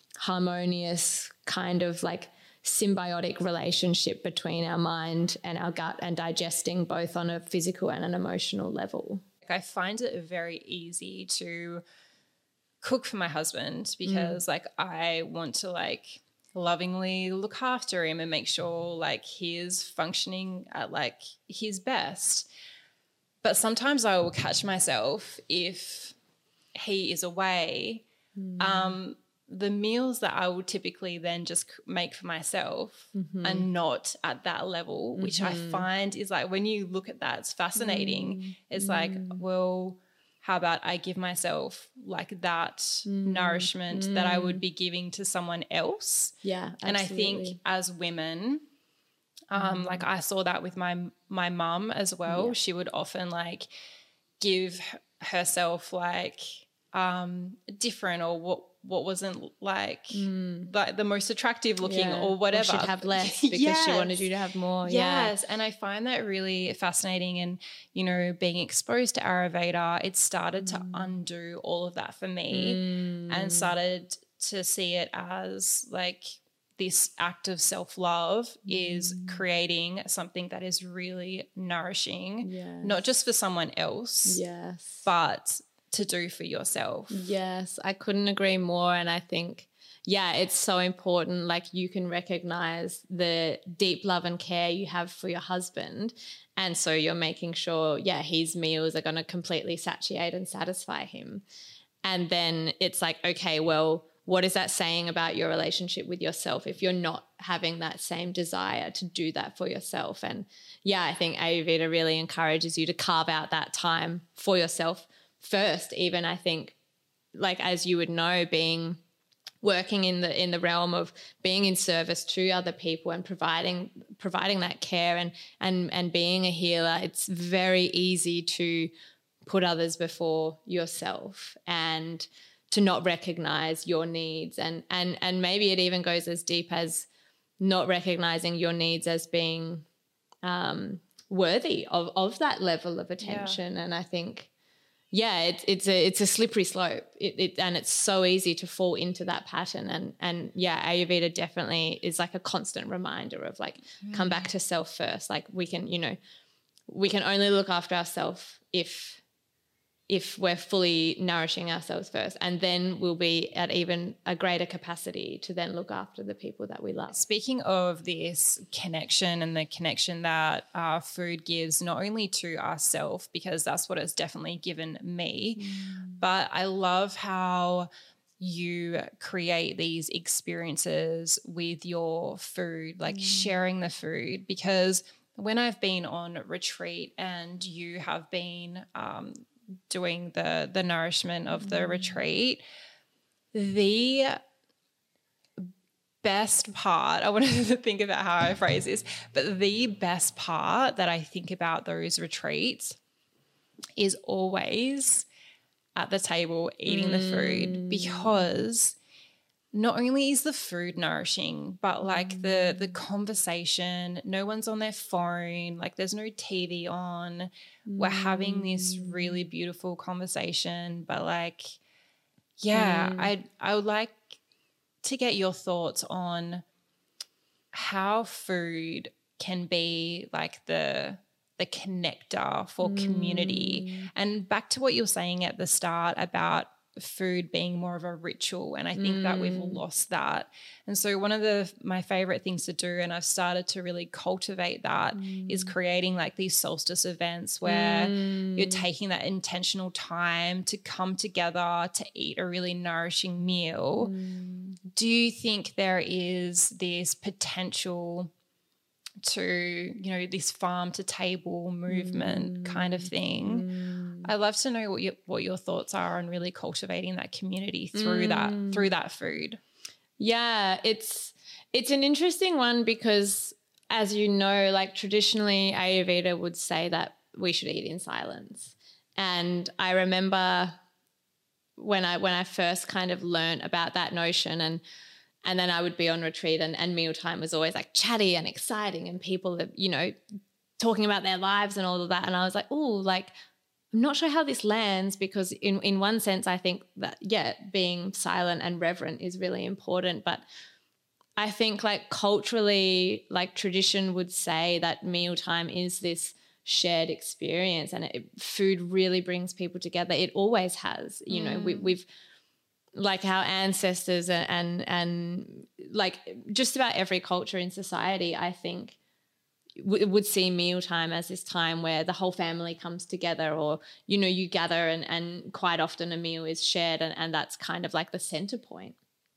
harmonious kind of like symbiotic relationship between our mind and our gut, and digesting both on a physical and an emotional level. I find it very easy to cook for my husband because mm. like I want to like lovingly look after him and make sure like he is functioning at like his best. But sometimes I will catch myself if he is away, mm. um, the meals that I will typically then just make for myself mm-hmm. are not at that level, mm-hmm. which I find is like, when you look at that, it's fascinating. Mm-hmm. It's like, well, how about I give myself like that mm-hmm. nourishment mm-hmm. that I would be giving to someone else? Yeah, absolutely. And I think as women, um, mm-hmm. like I saw that with my my mum as well. Yeah. She would often like give herself like um, different or what what wasn't like mm. like the most attractive looking yeah. or whatever. Or she'd have less because yes. she wanted you to have more. Yes, yeah. and I find that really fascinating. And, you know, being exposed to Ayurveda, it started mm. to undo all of that for me mm. and started to see it as like this act of self-love mm. is creating something that is really nourishing, yes. not just for someone else, yes, but to do for yourself. Yes, I couldn't agree more. And I think, yeah, it's so important. Like you can recognize the deep love and care you have for your husband. And so you're making sure, yeah, his meals are going to completely satiate and satisfy him. And then it's like, okay, well, what is that saying about your relationship with yourself if you're not having that same desire to do that for yourself? And yeah, I think Ayurveda really encourages you to carve out that time for yourself first. Even I think, like as you would know, being working in the in the realm of being in service to other people and providing providing that care and and and being a healer, it's very easy to put others before yourself and to not recognize your needs. And and and maybe it even goes as deep as not recognizing your needs as being um, worthy of of that level of attention. Yeah. And I think, yeah, it's it's a it's a slippery slope. It, it and it's so easy to fall into that pattern. And and yeah, Ayurveda definitely is like a constant reminder of like mm. come back to self first. Like we can, you know, we can only look after ourselves if if we're fully nourishing ourselves first, and then we'll be at even a greater capacity to then look after the people that we love. Speaking of this connection and the connection that our food gives not only to ourselves, because that's what it's definitely given me, mm. but I love how you create these experiences with your food, like mm. sharing the food, because when I've been on retreat and you have been um, doing the the nourishment of the mm. retreat, the best part, I wanted to think about how I phrase this, but the best part that I think about those retreats is always at the table eating mm. the food, because not only is the food nourishing, but like mm. the the conversation, no one's on their phone, like there's no T V on. Mm. We're having this really beautiful conversation, but like, yeah, mm. I I would like to get your thoughts on how food can be like the the connector for mm. community. And back to what you were saying at the start about food being more of a ritual, and I think mm. that we've lost that. And so one of the my favorite things to do, and I've started to really cultivate that, mm. is creating like these solstice events where mm. you're taking that intentional time to come together to eat a really nourishing meal. Mm. Do you think there is this potential to, you know, this farm to table movement mm. kind of thing? Mm. I'd love to know what your what your thoughts are on really cultivating that community through mm. that through that food. Yeah, it's it's an interesting one because, as you know, like traditionally Ayurveda would say that we should eat in silence. And I remember when I when I first kind of learned about that notion, and and then I would be on retreat, and, and mealtime was always like chatty and exciting, and people are, you know, talking about their lives and all of that. And I was like, oh, like, I'm not sure how this lands, because in, in one sense, I think that, yeah, being silent and reverent is really important. But I think like culturally, like tradition would say that mealtime is this shared experience, and it, food really brings people together. It always has, you mm. know, we, we've, like our ancestors and, and, and like just about every culture in society, I think, would see mealtime as this time where the whole family comes together, or, you know, you gather and, and quite often a meal is shared, and, and that's kind of like the center point.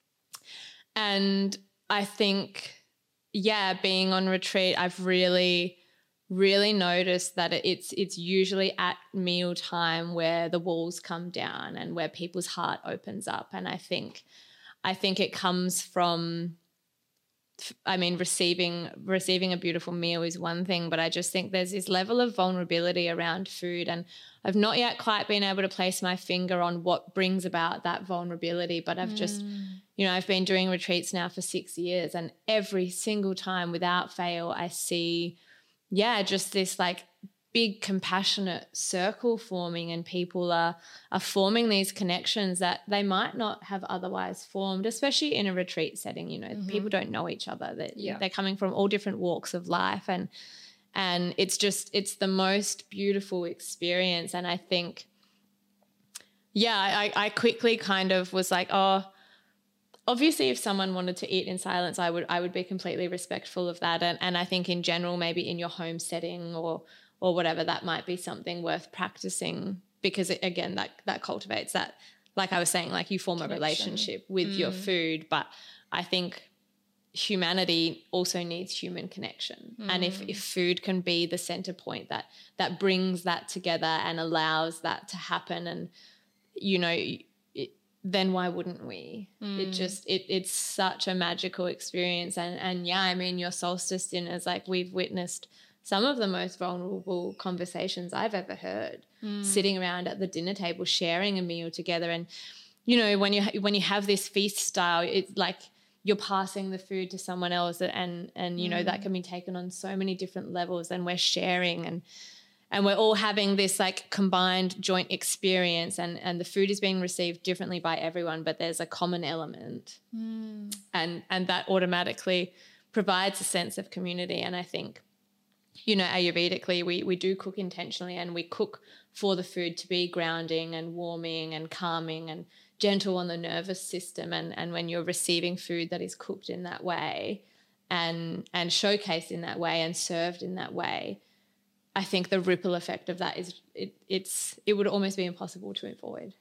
And I think, yeah, being on retreat, I've really, really noticed that it's it's usually at mealtime where the walls come down and where people's heart opens up. And I think I think it comes from, I mean, receiving receiving a beautiful meal is one thing, but I just think there's this level of vulnerability around food, and I've not yet quite been able to place my finger on what brings about that vulnerability. But I've mm. just, you know, I've been doing retreats now for six years, and every single time without fail, I see, yeah, just this like big compassionate circle forming, and people are are forming these connections that they might not have otherwise formed, especially in a retreat setting. You know, mm-hmm. people don't know each other. They're, yeah. they're coming from all different walks of life, and and it's just, it's the most beautiful experience. And I think, yeah, I, I quickly kind of was like, oh, obviously if someone wanted to eat in silence, I would I would be completely respectful of that. And and I think in general, maybe in your home setting or or whatever, that might be something worth practicing, because it, again, that that cultivates that, like I was saying, like you form Connection. a relationship with mm. your food. But I think humanity also needs human connection. Mm. And if, if food can be the center point that that brings that together and allows that to happen, and, you know, it, then why wouldn't we? Mm. It just, it it's such a magical experience. And, and yeah, I mean, your solstice dinners, like we've witnessed some of the most vulnerable conversations I've ever heard, mm. sitting around at the dinner table, sharing a meal together. And, you know, when you when you have this feast style, it's like you're passing the food to someone else, and, and you mm. know, that can be taken on so many different levels, and we're sharing, and and we're all having this like combined joint experience, and, and the food is being received differently by everyone, but there's a common element, mm. and and that automatically provides a sense of community. And I think, you know, Ayurvedically, we we do cook intentionally, and we cook for the food to be grounding and warming and calming and gentle on the nervous system. And, and when you're receiving food that is cooked in that way and and showcased in that way and served in that way, I think the ripple effect of that is it it's it would almost be impossible to avoid.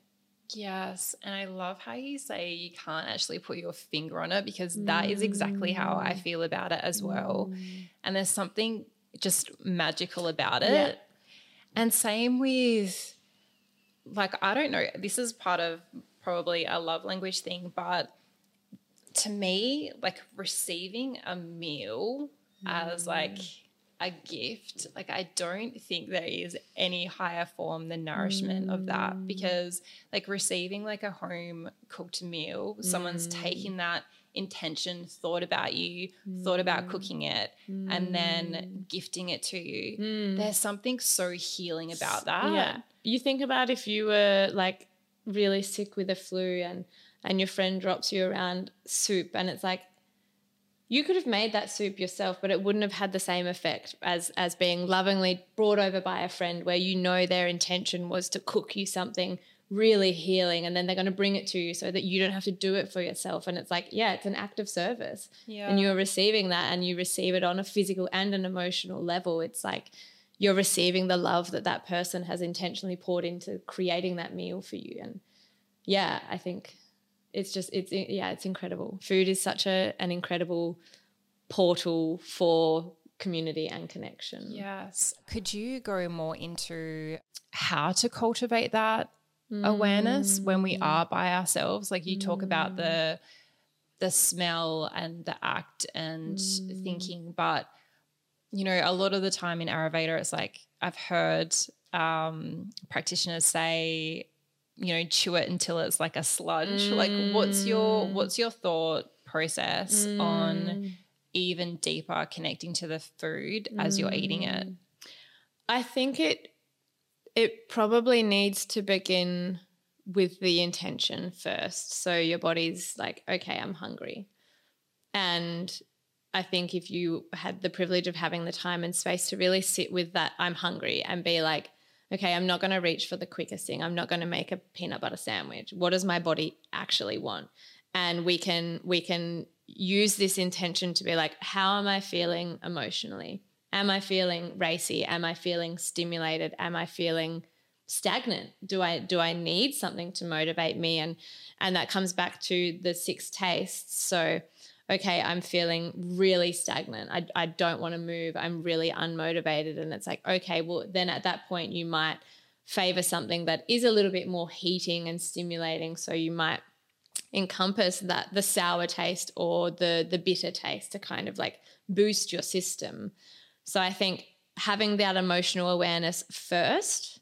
Yes, and I love how you say you can't actually put your finger on it, because that is exactly how I feel about it as well. Mm. And there's something just magical about it. Yeah. And same with, like, I don't know, this is part of probably a love language thing, but to me, like, receiving a meal mm. as like a gift, like, I don't think there is any higher form than nourishment mm. of that, because like receiving like a home cooked meal, mm. someone's taking that intention, thought about you, mm. thought about cooking it, mm. and then gifting it to you. Mm. There's something so healing about that. Yeah. You think about if you were like really sick with a flu, and and your friend drops you around soup, and it's like, you could have made that soup yourself, but it wouldn't have had the same effect as as being lovingly brought over by a friend, where you know their intention was to cook you something really healing, and then they're going to bring it to you so that you don't have to do it for yourself. And it's like, yeah, it's an act of service. Yeah. And you're receiving that, and you receive it on a physical and an emotional level. It's like you're receiving the love that that person has intentionally poured into creating that meal for you. And yeah, I think it's just, it's, yeah, it's incredible. Food is such a, an incredible portal for community and connection. Yes. Could you go more into how to cultivate that mm. awareness when we are by ourselves? Like you talk mm. about the the smell and the act and mm. thinking, but you know, a lot of the time in Ayurveda, it's like I've heard um, practitioners say, you know, chew it until it's like a sludge. Mm. Like, what's your what's your thought process mm. on even deeper connecting to the food as you're eating it? I think it it probably needs to begin with the intention first. So your body's like, okay, I'm hungry. And I think if you had the privilege of having the time and space to really sit with that, I'm hungry, and be like, okay, I'm not going to reach for the quickest thing. I'm not going to make a peanut butter sandwich. What does my body actually want? And we can we can use this intention to be like, how am I feeling emotionally? Am I feeling racy? Am I feeling stimulated? Am I feeling stagnant? Do I do I need something to motivate me? And and that comes back to the six tastes. So, okay, I'm feeling really stagnant. I, I don't want to move. I'm really unmotivated. And it's like, okay, well, then at that point you might favor something that is a little bit more heating and stimulating. So you might encompass that the sour taste or the the bitter taste to kind of like boost your system. So I think having that emotional awareness first,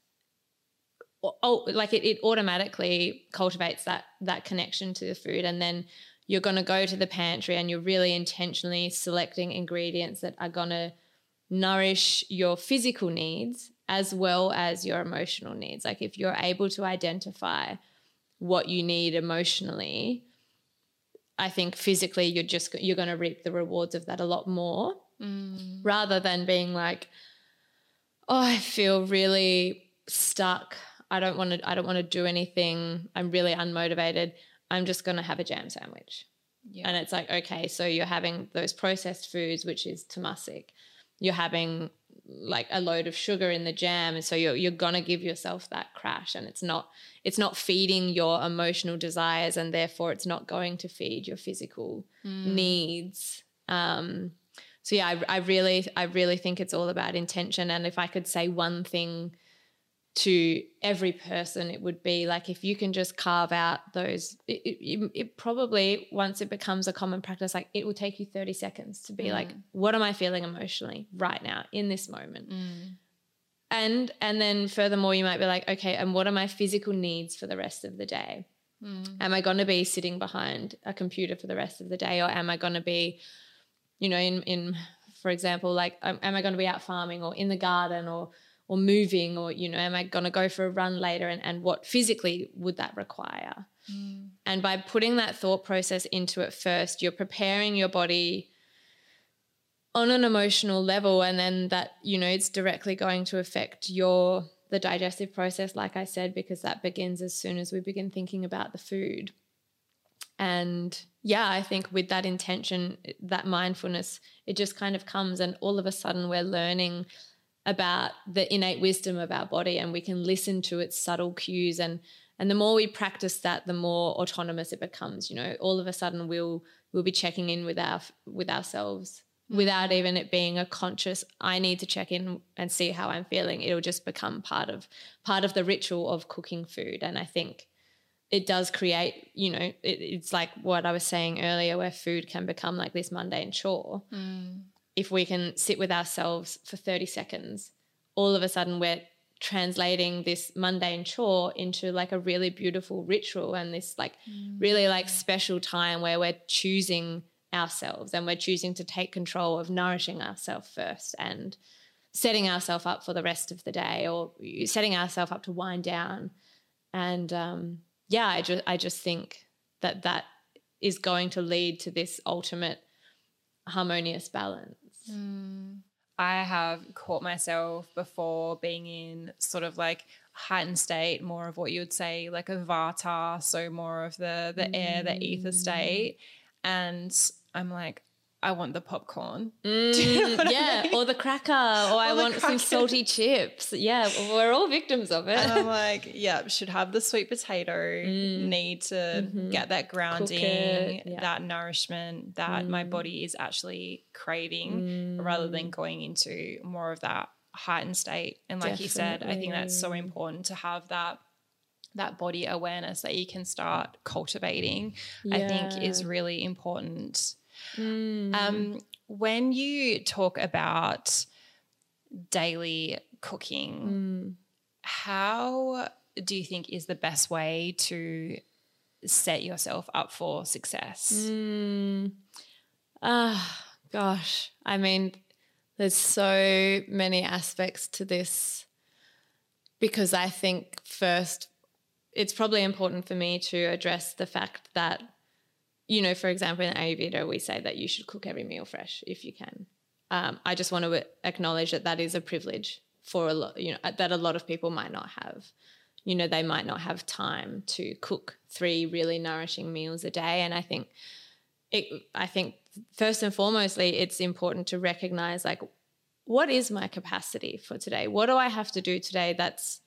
oh, like it, it automatically cultivates that that connection to the food. And then you're going to go to the pantry and you're really intentionally selecting ingredients that are going to nourish your physical needs as well as your emotional needs. Like if you're able to identify what you need emotionally, I think physically you're just you're going to reap the rewards of that a lot more, mm. rather than being like, oh, I feel really stuck. I don't want to I don't want to do anything. I'm really unmotivated. I'm just going to have a jam sandwich. Yeah. And it's like, okay, so you're having those processed foods, which is tamasic. You're having like a load of sugar in the jam, and so you're you're going to give yourself that crash, and it's not it's not feeding your emotional desires, and therefore it's not going to feed your physical mm. needs. Um, so yeah, I, I really I really think it's all about intention. And if I could say one thing to every person, it would be like, if you can just carve out those, it, it, it probably, once it becomes a common practice, like it will take you thirty seconds to be mm. like, what am I feeling emotionally right now in this moment? Mm. And, and then furthermore, you might be like, okay, and what are my physical needs for the rest of the day? Mm. Am I going to be sitting behind a computer for the rest of the day? Or am I going to be, you know, in, in, for example, like, am, am I going to be out farming or in the garden or, or moving, or, you know, am I going to go for a run later, and, and what physically would that require? Mm. And by putting that thought process into it first, you're preparing your body on an emotional level, and then that, you know, it's directly going to affect your the digestive process, like I said, because that begins as soon as we begin thinking about the food. And yeah, I think with that intention, that mindfulness, it just kind of comes, and all of a sudden we're learning about the innate wisdom of our body, and we can listen to its subtle cues, and and the more we practice that, the more autonomous it becomes. You know, all of a sudden we'll we'll be checking in with our with ourselves mm-hmm. without even it being a conscious, I need to check in and see how I'm feeling. It'll just become part of part of the ritual of cooking food. And I think it does create, you know, it, it's like what I was saying earlier, where food can become like this mundane chore. Mm. If we can sit with ourselves for thirty seconds, all of a sudden we're translating this mundane chore into like a really beautiful ritual, and this like mm. really like special time where we're choosing ourselves, and we're choosing to take control of nourishing ourselves first and setting ourselves up for the rest of the day, or setting ourselves up to wind down. And um, yeah, I just, I just think that that is going to lead to this ultimate harmonious balance. Mm. I have caught myself before being in sort of like heightened state, more of what you would say like a vata, so more of the the mm. air, the ether state. And I'm like, I want the popcorn. Mm, you know yeah, I mean? Or the cracker, or, or I want cracker. some salty chips. Yeah, we're all victims of it. And I'm like, yeah, should have the sweet potato, mm. need to mm-hmm. get that grounding, yeah. that nourishment that mm. my body is actually craving mm. rather than going into more of that heightened state. And like Definitely. you said, I think that's so important to have that that body awareness that you can start cultivating, yeah. I think is really important. Mm. Um, when you talk about daily cooking, mm. how do you think is the best way to set yourself up for success? Mm. Uh, gosh, I mean, there's so many aspects to this, because I think first it's probably important for me to address the fact that, you know, for example, in Ayurveda, we say that you should cook every meal fresh if you can. Um, I just want to acknowledge that that is a privilege for a lot, you know, that a lot of people might not have. You know, they might not have time to cook three really nourishing meals a day. And I think it, I think first and foremostly, it's important to recognize, like, what is my capacity for today? What do I have to do today that's,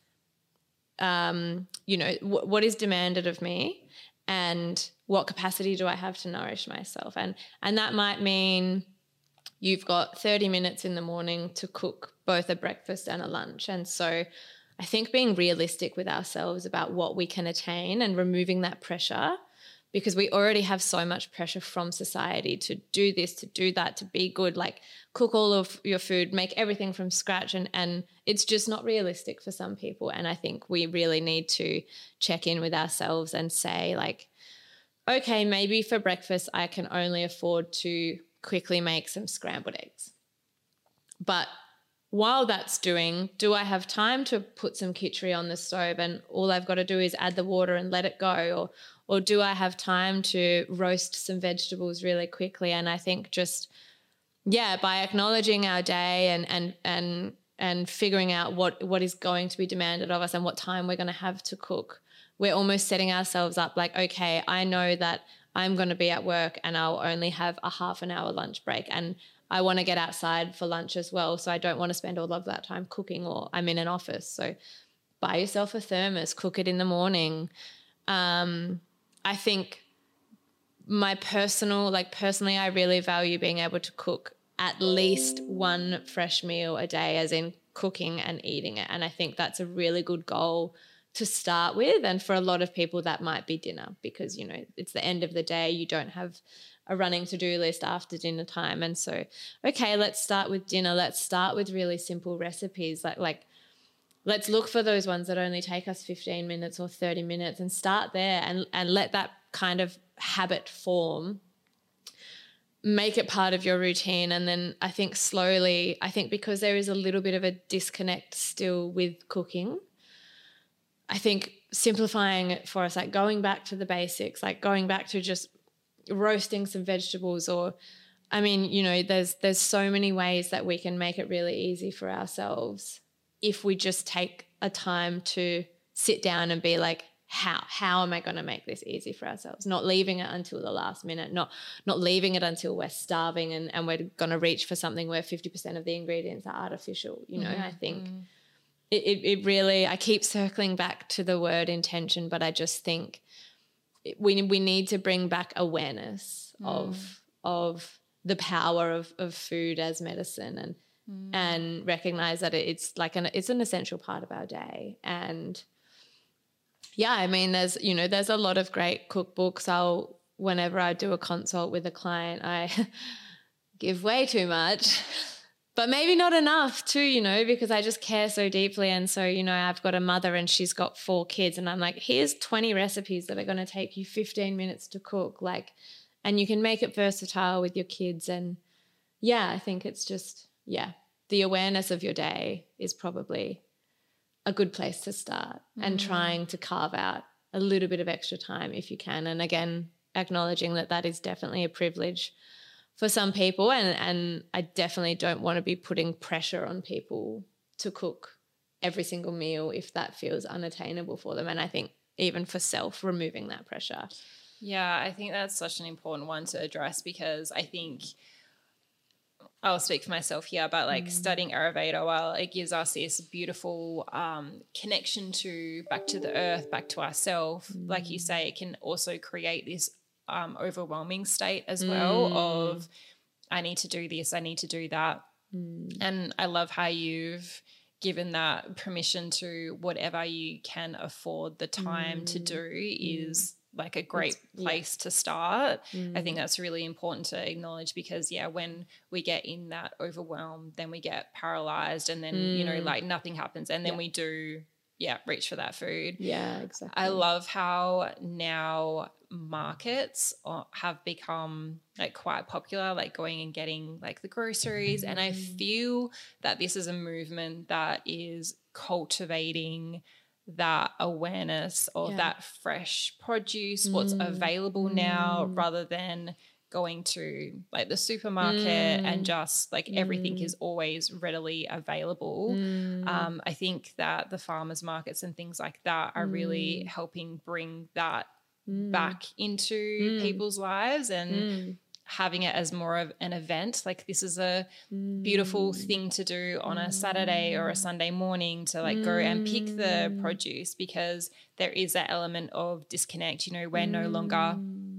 um, you know, w- what is demanded of me? And what capacity do I have to nourish myself? And and that might mean you've got thirty minutes in the morning to cook both a breakfast and a lunch. And so I think being realistic with ourselves about what we can attain and removing that pressure, because we already have so much pressure from society to do this, to do that, to be good, like cook all of your food, make everything from scratch. And, and it's just not realistic for some people. And I think we really need to check in with ourselves and say, like, okay, maybe for breakfast I can only afford to quickly make some scrambled eggs. But while that's doing, do I have time to put some khichdi on the stove and all I've got to do is add the water and let it go? Or or do I have time to roast some vegetables really quickly? And I think just, yeah, by acknowledging our day and and and and figuring out what, what is going to be demanded of us and what time we're going to have to cook, we're almost setting ourselves up like, okay, I know that I'm going to be at work and I'll only have a half an hour lunch break, and I want to get outside for lunch as well, so I don't want to spend all of that time cooking, or I'm in an office. So buy yourself a thermos, cook it in the morning. Um, I think my personal, like personally, I really value being able to cook at least one fresh meal a day, as in cooking and eating it. And I think that's a really good goal to start with. And for a lot of people, that might be dinner, because, you know, it's the end of the day. You don't have a running to-do list after dinner time. And so, okay, let's start with dinner. Let's start with really simple recipes. Like, like let's look for those ones that only take us fifteen minutes or thirty minutes and start there, and, and let that kind of habit form. Make it part of your routine. And then I think slowly, I think because there is a little bit of a disconnect still with cooking, I think simplifying it for us, like going back to the basics, like going back to just roasting some vegetables, or, I mean, you know, there's there's so many ways that we can make it really easy for ourselves if we just take a time to sit down and be like, how how am I going to make this easy for ourselves? Not leaving it until the last minute, not not leaving it until we're starving and, and we're going to reach for something where fifty percent of the ingredients are artificial. You know, mm-hmm. I think it, it, it really, I keep circling back to the word intention, but I just think we we need to bring back awareness mm. of of the power of, of food as medicine, and mm. and recognize that it's like an it's an essential part of our day. And yeah, I mean, there's you know there's a lot of great cookbooks. I'll whenever I do a consult with a client, I give way too much. But maybe not enough too, you know, because I just care so deeply. And so, you know, I've got a mother and she's got four kids, and I'm like, here's twenty recipes that are going to take you fifteen minutes to cook. Like, and you can make it versatile with your kids. And yeah, I think it's just, yeah, the awareness of your day is probably a good place to start, mm. and trying to carve out a little bit of extra time if you can. And again, acknowledging that that is definitely a privilege for some people, and, and I definitely don't want to be putting pressure on people to cook every single meal if that feels unattainable for them. And I think even for self, removing that pressure. Yeah, I think that's such an important one to address, because I think I'll speak for myself here, but like mm. studying Ayurveda, while it gives us this beautiful um, connection to back to the earth, back to ourselves, mm. like you say, it can also create this um, overwhelming state as well mm. of I need to do this, I need to do that. Mm. And I love how you've given that permission to whatever you can afford the time mm. to do is like a great it's, place yeah. to start. Mm. I think that's really important to acknowledge, because, yeah, when we get in that overwhelm, then we get paralyzed, and then, mm. you know, like nothing happens, and then yeah. we do, yeah, reach for that food. Yeah, exactly. I love how now markets have become like quite popular, like going and getting like the groceries. Mm. And I feel that this is a movement that is cultivating that awareness of yeah. that fresh produce, mm. what's available mm. now, rather than going to like the supermarket mm. and just like mm. everything is always readily available. Mm. Um, I think that the farmers markets and things like that are mm. really helping bring that mm. back into mm. people's lives, and mm. having it as more of an event. Like this is a mm. beautiful thing to do on a Saturday or a Sunday morning, to like mm. go and pick the produce, because there is that element of disconnect. You know, we're mm. no longer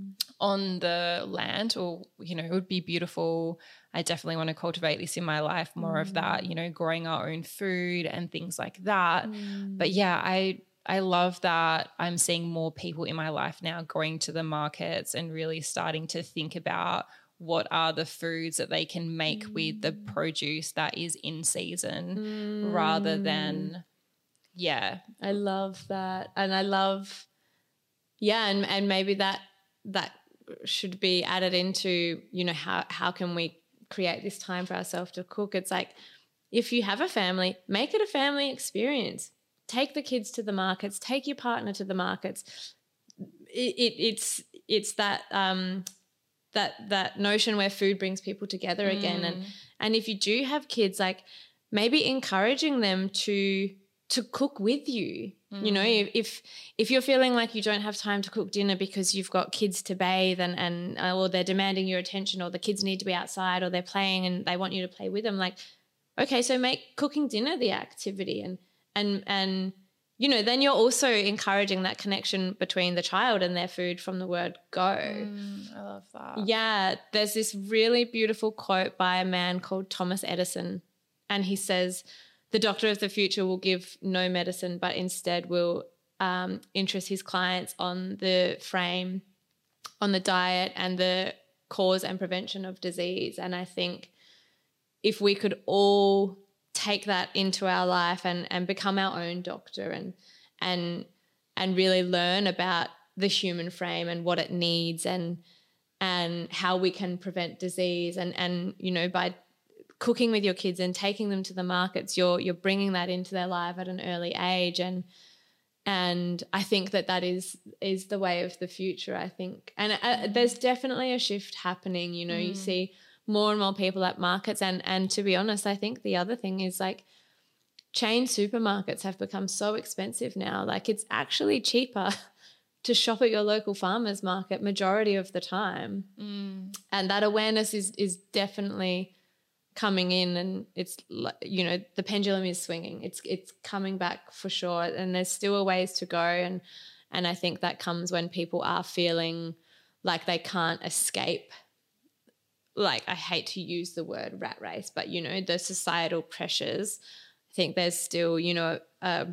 on the land, or, you know, it would be beautiful. I definitely want to cultivate this in my life, more mm. of that, you know, growing our own food and things like that. Mm. But yeah, I I love that I'm seeing more people in my life now going to the markets and really starting to think about what are the foods that they can make mm. with the produce that is in season, mm. rather than, yeah. I love that. And I love, yeah, and, and maybe that that should be added into, you know, how, how can we create this time for ourselves to cook? It's like, if you have a family, make it a family experience. Take the kids to the markets, take your partner to the markets. It, it, it's it's that um, that that notion where food brings people together again. Mm. And and if you do have kids, like maybe encouraging them to to cook with you. Mm. You know, if if you're feeling like you don't have time to cook dinner because you've got kids to bathe and and uh, or they're demanding your attention, or the kids need to be outside, or they're playing and they want you to play with them, like, okay, so make cooking dinner the activity. And And, and you know, then you're also encouraging that connection between the child and their food from the word go. Mm, I love that. Yeah, there's this really beautiful quote by a man called Thomas Edison, and he says, the doctor of the future will give no medicine, but instead will um, interest his clients on the frame, on the diet and the cause and prevention of disease. And I think if we could all take that into our life and, and become our own doctor and and and really learn about the human frame and what it needs and and how we can prevent disease, and and you know, by cooking with your kids and taking them to the markets, you're you're bringing that into their life at an early age. And and I think that that is is the way of the future, I think. And uh, there's definitely a shift happening. You know, mm. you see more and more people at markets. And, and to be honest, I think the other thing is, like, chain supermarkets have become so expensive now. Like, it's actually cheaper to shop at your local farmers market majority of the time. Mm. And that awareness is is definitely coming in, and it's, you know, the pendulum is swinging. It's it's coming back for sure, and there's still a ways to go. And and I think that comes when people are feeling like they can't escape, like, I hate to use the word rat race, but, you know, the societal pressures. I think there's still, you know, a,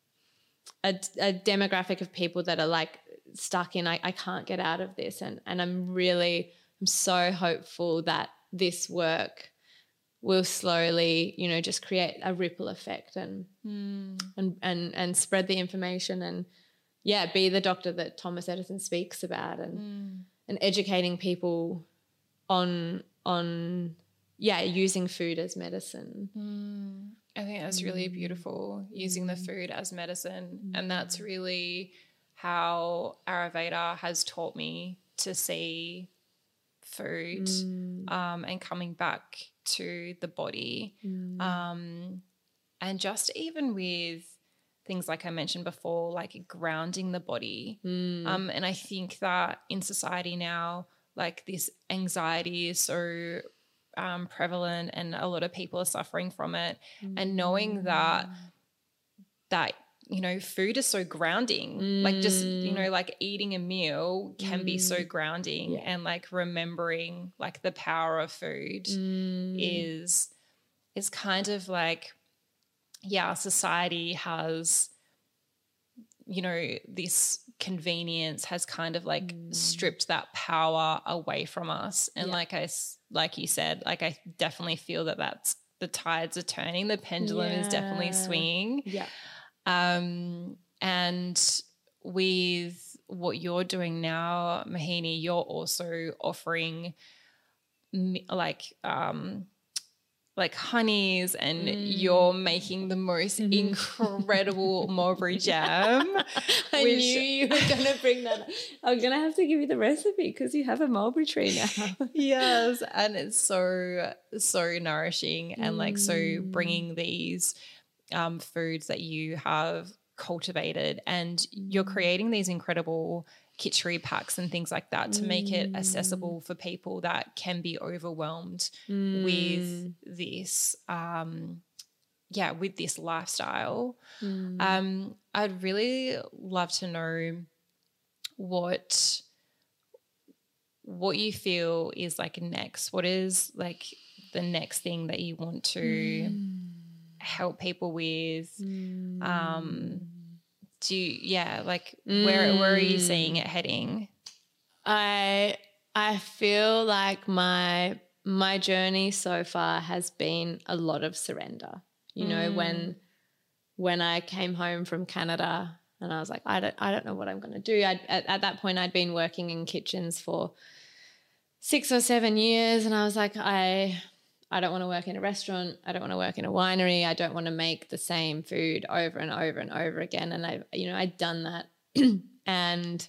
a, a demographic of people that are like stuck in, I, I can't get out of this. And, and I'm really, I'm so hopeful that this work will slowly, you know, just create a ripple effect and, mm. and, and, and spread the information and, yeah, be the doctor that Thomas Edison speaks about, and, mm. and educating people on on yeah using food as medicine. mm. I think that's really beautiful, using the food as medicine. mm. And that's really how Ayurveda has taught me to see food Mm. um, and coming back to the body. Mm. Um, and just even with things like I mentioned before, like grounding the body. Mm. Um, and I think that in society now, like this anxiety is so um, prevalent and a lot of people are suffering from it. Mm. And knowing that, that, you know, food is so grounding, Mm. like just, you know, like eating a meal can Mm. be so grounding Yeah. and like remembering like the power of food Mm. is, is kind of like, yeah, society has, you know, this convenience has kind of like Mm. stripped that power away from us. And Yeah. like I, s- like you said, like I definitely feel that that's the tides are turning. The pendulum is definitely Yeah. swinging. Yeah. Um, and with what you're doing now, Mahini, you're also offering mi- like, um, like honeys and Mm. you're making the most Mhm. incredible mulberry jam. I which- knew you were going to bring that up. I'm going to have to give you the recipe because you have a mulberry tree now. Yes, and it's so, so nourishing and like so Mm. bringing these um, foods that you have cultivated and you're creating these incredible kitchery packs and things like that to make it Mm. accessible for people that can be overwhelmed Mm. with this um yeah with this lifestyle. Mm. um I'd really love to know what what you feel is like next. What is like the next thing that you want to Mm. help people with? Mm. um do you, yeah like where where are you Mm. seeing it heading? I I feel like my my journey so far has been a lot of surrender. You know, Mm. when when I came home from Canada and I was like, I don't I don't know what I'm going to do. I'd, at, at that point, I'd been working in kitchens for six or seven years, and I was like, I I don't want to work in a restaurant. I don't want to work in a winery. I don't want to make the same food over and over and over again. And I, you know, I'd done that, and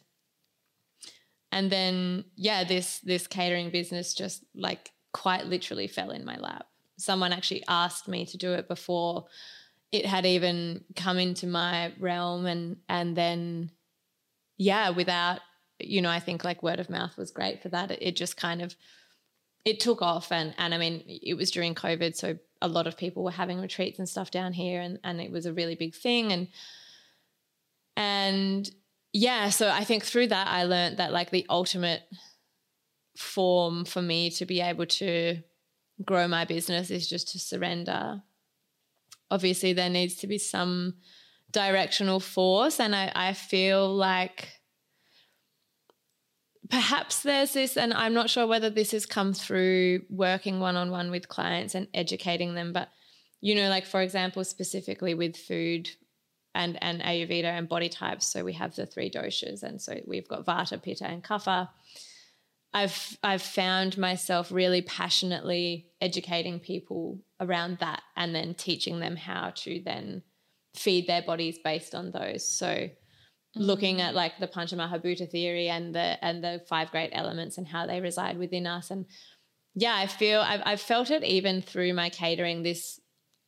and then yeah, this this catering business just like quite literally fell in my lap. Someone actually asked me to do it before it had even come into my realm, and and then yeah, without, you know, I think like word of mouth was great for that. It, it just kind of it took off, and and I mean it was during COVID, so a lot of people were having retreats and stuff down here, and and it was a really big thing, and and yeah, so I think through that I learned that like the ultimate form for me to be able to grow my business is just to surrender. Obviously there needs to be some directional force, and I, I feel like perhaps there's this, and I'm not sure whether this has come through working one-on-one with clients and educating them, but, you know, like for example, specifically with food and, and Ayurveda and body types. So we have the three doshas, and so we've got Vata, Pitta and Kapha. I've I've found myself really passionately educating people around that and then teaching them how to then feed their bodies based on those. So looking at like the Panchamahabhuta theory and the and the five great elements and how they reside within us. And yeah, I feel I've, I've felt it even through my catering. This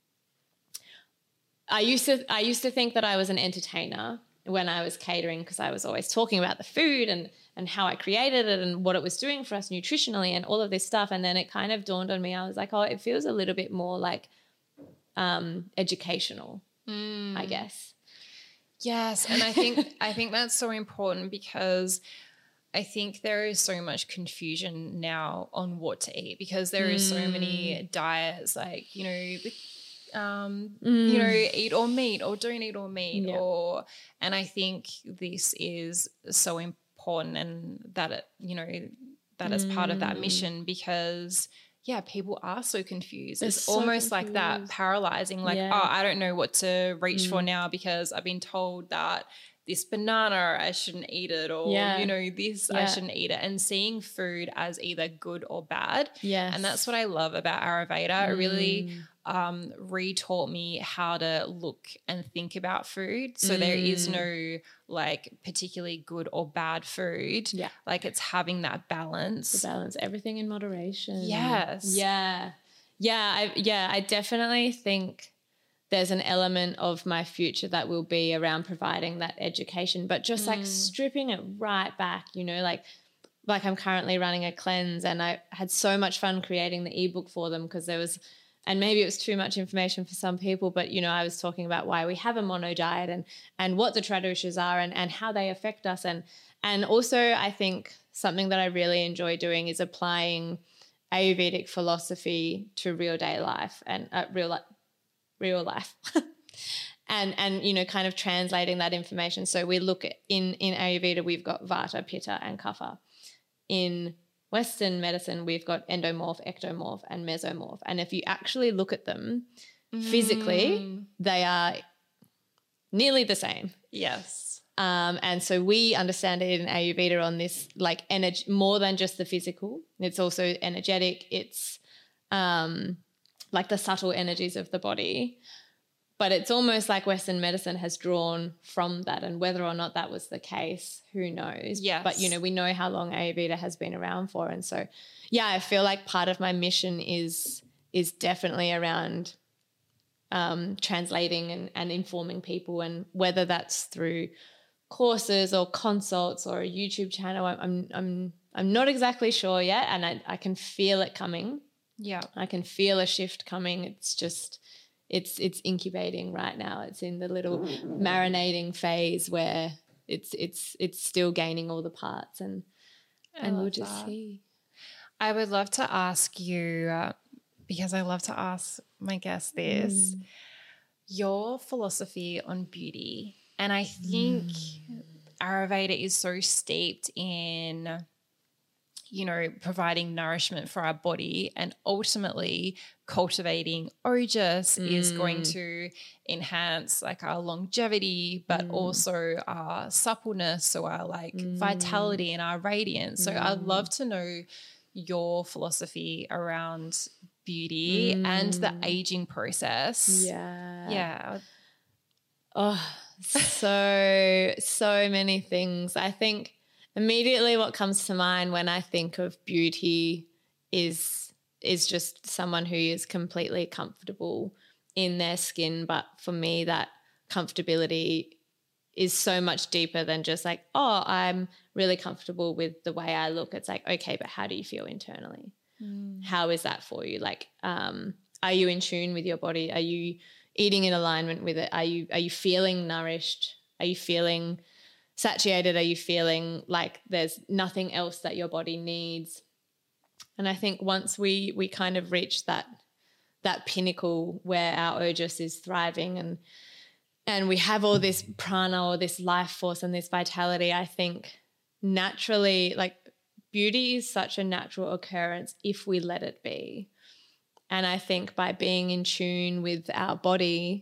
I used to I used to think that I was an entertainer when I was catering, because I was always talking about the food and and how I created it and what it was doing for us nutritionally and all of this stuff. And then it kind of dawned on me. I was like, oh, it feels a little bit more like um, educational, Mm. I guess. Yes, and I think I think that's so important, because I think there is so much confusion now on what to eat, because there is so many diets, like, you know, um, Mm. you know, eat all meat or don't eat all meat, Yeah. or and I think this is so important, and that it, you know, that is part of that Mm. mission, because yeah, people are so confused. They're It's so almost like that confused. paralyzing, like, Yeah. oh, I don't know what to reach for Mm. now because I've been told that this banana, I shouldn't eat it, or, Yeah. you know, this, I Yeah. shouldn't eat it, and seeing food as either good or bad. Yes. And that's what I love about Ayurveda. It really um, re-taught me how to look and think about food. So there is no like particularly good or bad food. Yeah. Like it's having that balance. The balance, everything in moderation. Yes. Yeah. Yeah. I, yeah. I definitely think there's an element of my future that will be around providing that education, but just like stripping it right back, you know, like, like I'm currently running a cleanse, and I had so much fun creating the ebook for them because there was, and maybe it was too much information for some people, but, you know, I was talking about why we have a mono diet and, and what the tradoshas are and, and how they affect us. And, and also I think something that I really enjoy doing is applying Ayurvedic philosophy to real day life and uh, real life. real life and and you know kind of translating that information. So we look at in in Ayurveda we've got Vata, Pitta and Kapha. In Western medicine we've got endomorph, ectomorph and mesomorph, and if you actually look at them physically mm. they are nearly the same. Yes. Um, and so we understand it in Ayurveda on this like energy more than just the physical. It's also energetic. It's um like the subtle energies of the body. But it's almost like Western medicine has drawn from that, and whether or not that was the case, who knows? Yes. But, you know, we know how long Ayurveda has been around for. And so, yeah, I feel like part of my mission is is definitely around um, translating and, and informing people, and whether that's through courses or consults or a YouTube channel, I'm I'm I'm not exactly sure yet, and I, I can feel it coming. Yeah. I can feel a shift coming. It's just, it's it's incubating right now. It's in the little marinating phase where it's it's it's still gaining all the parts, and I and we'll just that. see. I would love to ask you, uh, because I love to ask my guests this, mm. your philosophy on beauty. And I think mm. Ayurveda is so steeped in, you know, providing nourishment for our body, and ultimately cultivating ojas mm. is going to enhance like our longevity, but mm. also our suppleness, so our like mm. vitality and our radiance. So mm. I'd love to know your philosophy around beauty mm. and the aging process. Yeah. Yeah. Oh, so, so many things. I think immediately what comes to mind when I think of beauty is is just someone who is completely comfortable in their skin. But for me, that comfortability is so much deeper than just like, oh, I'm really comfortable with the way I look. It's like, okay, but how do you feel internally? Mm. How is that for you? Like, um, are you in tune with your body? Are you eating in alignment with it? Are you are you feeling nourished? Are you feeling satiated? Are you feeling like there's nothing else that your body needs? And I think once we we kind of reach that that pinnacle where our ojas is thriving and and we have all this prana or this life force and this vitality, I think naturally, like, beauty is such a natural occurrence if we let it be. And I think by being in tune with our body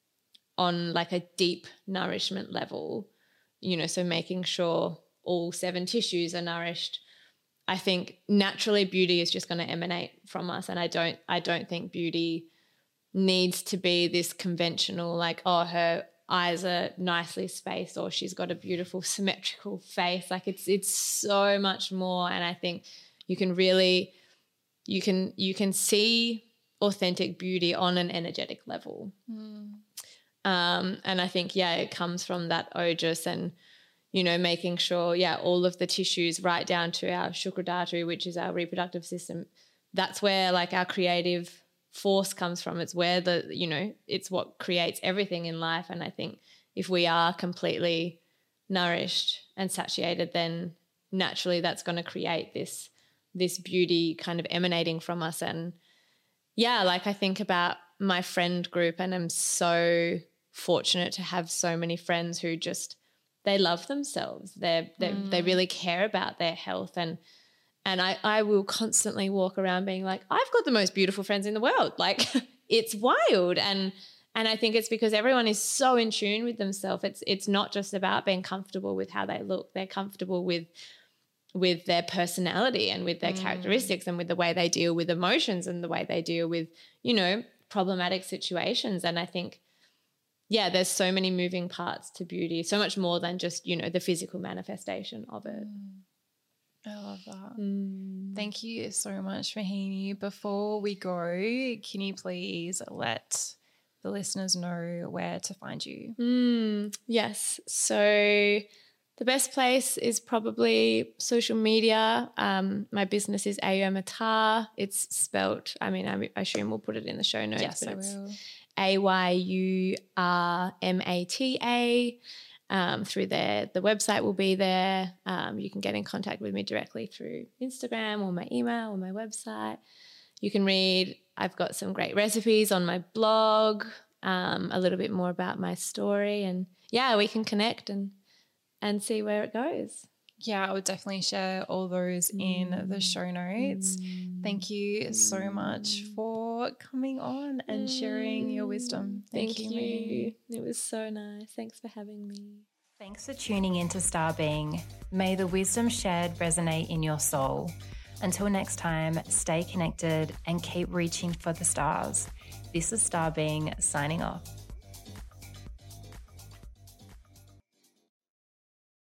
on like a deep nourishment level, you know, so making sure all seven tissues are nourished, I think naturally beauty is just going to emanate from us. And I don't, I don't think beauty needs to be this conventional, like, oh, her eyes are nicely spaced or she's got a beautiful symmetrical face. Like it's, it's so much more. And I think you can really, you can, you can see authentic beauty on an energetic level. Mm. Um, and I think, yeah, it comes from that ojas and, you know, making sure, yeah, all of the tissues right down to our shukradhatu, which is our reproductive system, that's where like our creative force comes from. It's where the, you know, it's what creates everything in life. And I think if we are completely nourished and satiated, then naturally that's going to create this, this beauty kind of emanating from us. And yeah, like I think about my friend group, and I'm so fortunate to have so many friends who just, they love themselves. They're, they mm. they really care about their health. And and I, I will constantly walk around being like, I've got the most beautiful friends in the world. Like it's wild. And And I think it's because everyone is so in tune with themselves. It's it's not just about being comfortable with how they look. They're comfortable with with their personality and with their mm. characteristics and with the way they deal with emotions and the way they deal with, you know, problematic situations. And I think, yeah, there's so many moving parts to beauty, so much more than just, you know, the physical manifestation of it. Mm. I love that. Mm. Thank you so much, Mahini. Before we go, can you please let the listeners know where to find you? Mm, yes. So the best place is probably social media. Um, my business is Ayurmata. It's spelt, I mean, I, I assume we'll put it in the show notes. Yes, but I it's will. A Y U R M A T A. Um, through there, the website will be there. Um, you can get in contact with me directly through Instagram or my email or my website. You can read, I've got some great recipes on my blog, um, a little bit more about my story, and yeah, we can connect and and see where it goes. Yeah, I would definitely share all those in mm. the show notes. Mm. Thank you mm. so much for coming on and mm. sharing your wisdom. Thank, Thank you. you. It was so nice. Thanks for having me. Thanks for tuning in to Star Being. May the wisdom shared resonate in your soul. Until next time, stay connected and keep reaching for the stars. This is Star Being signing off.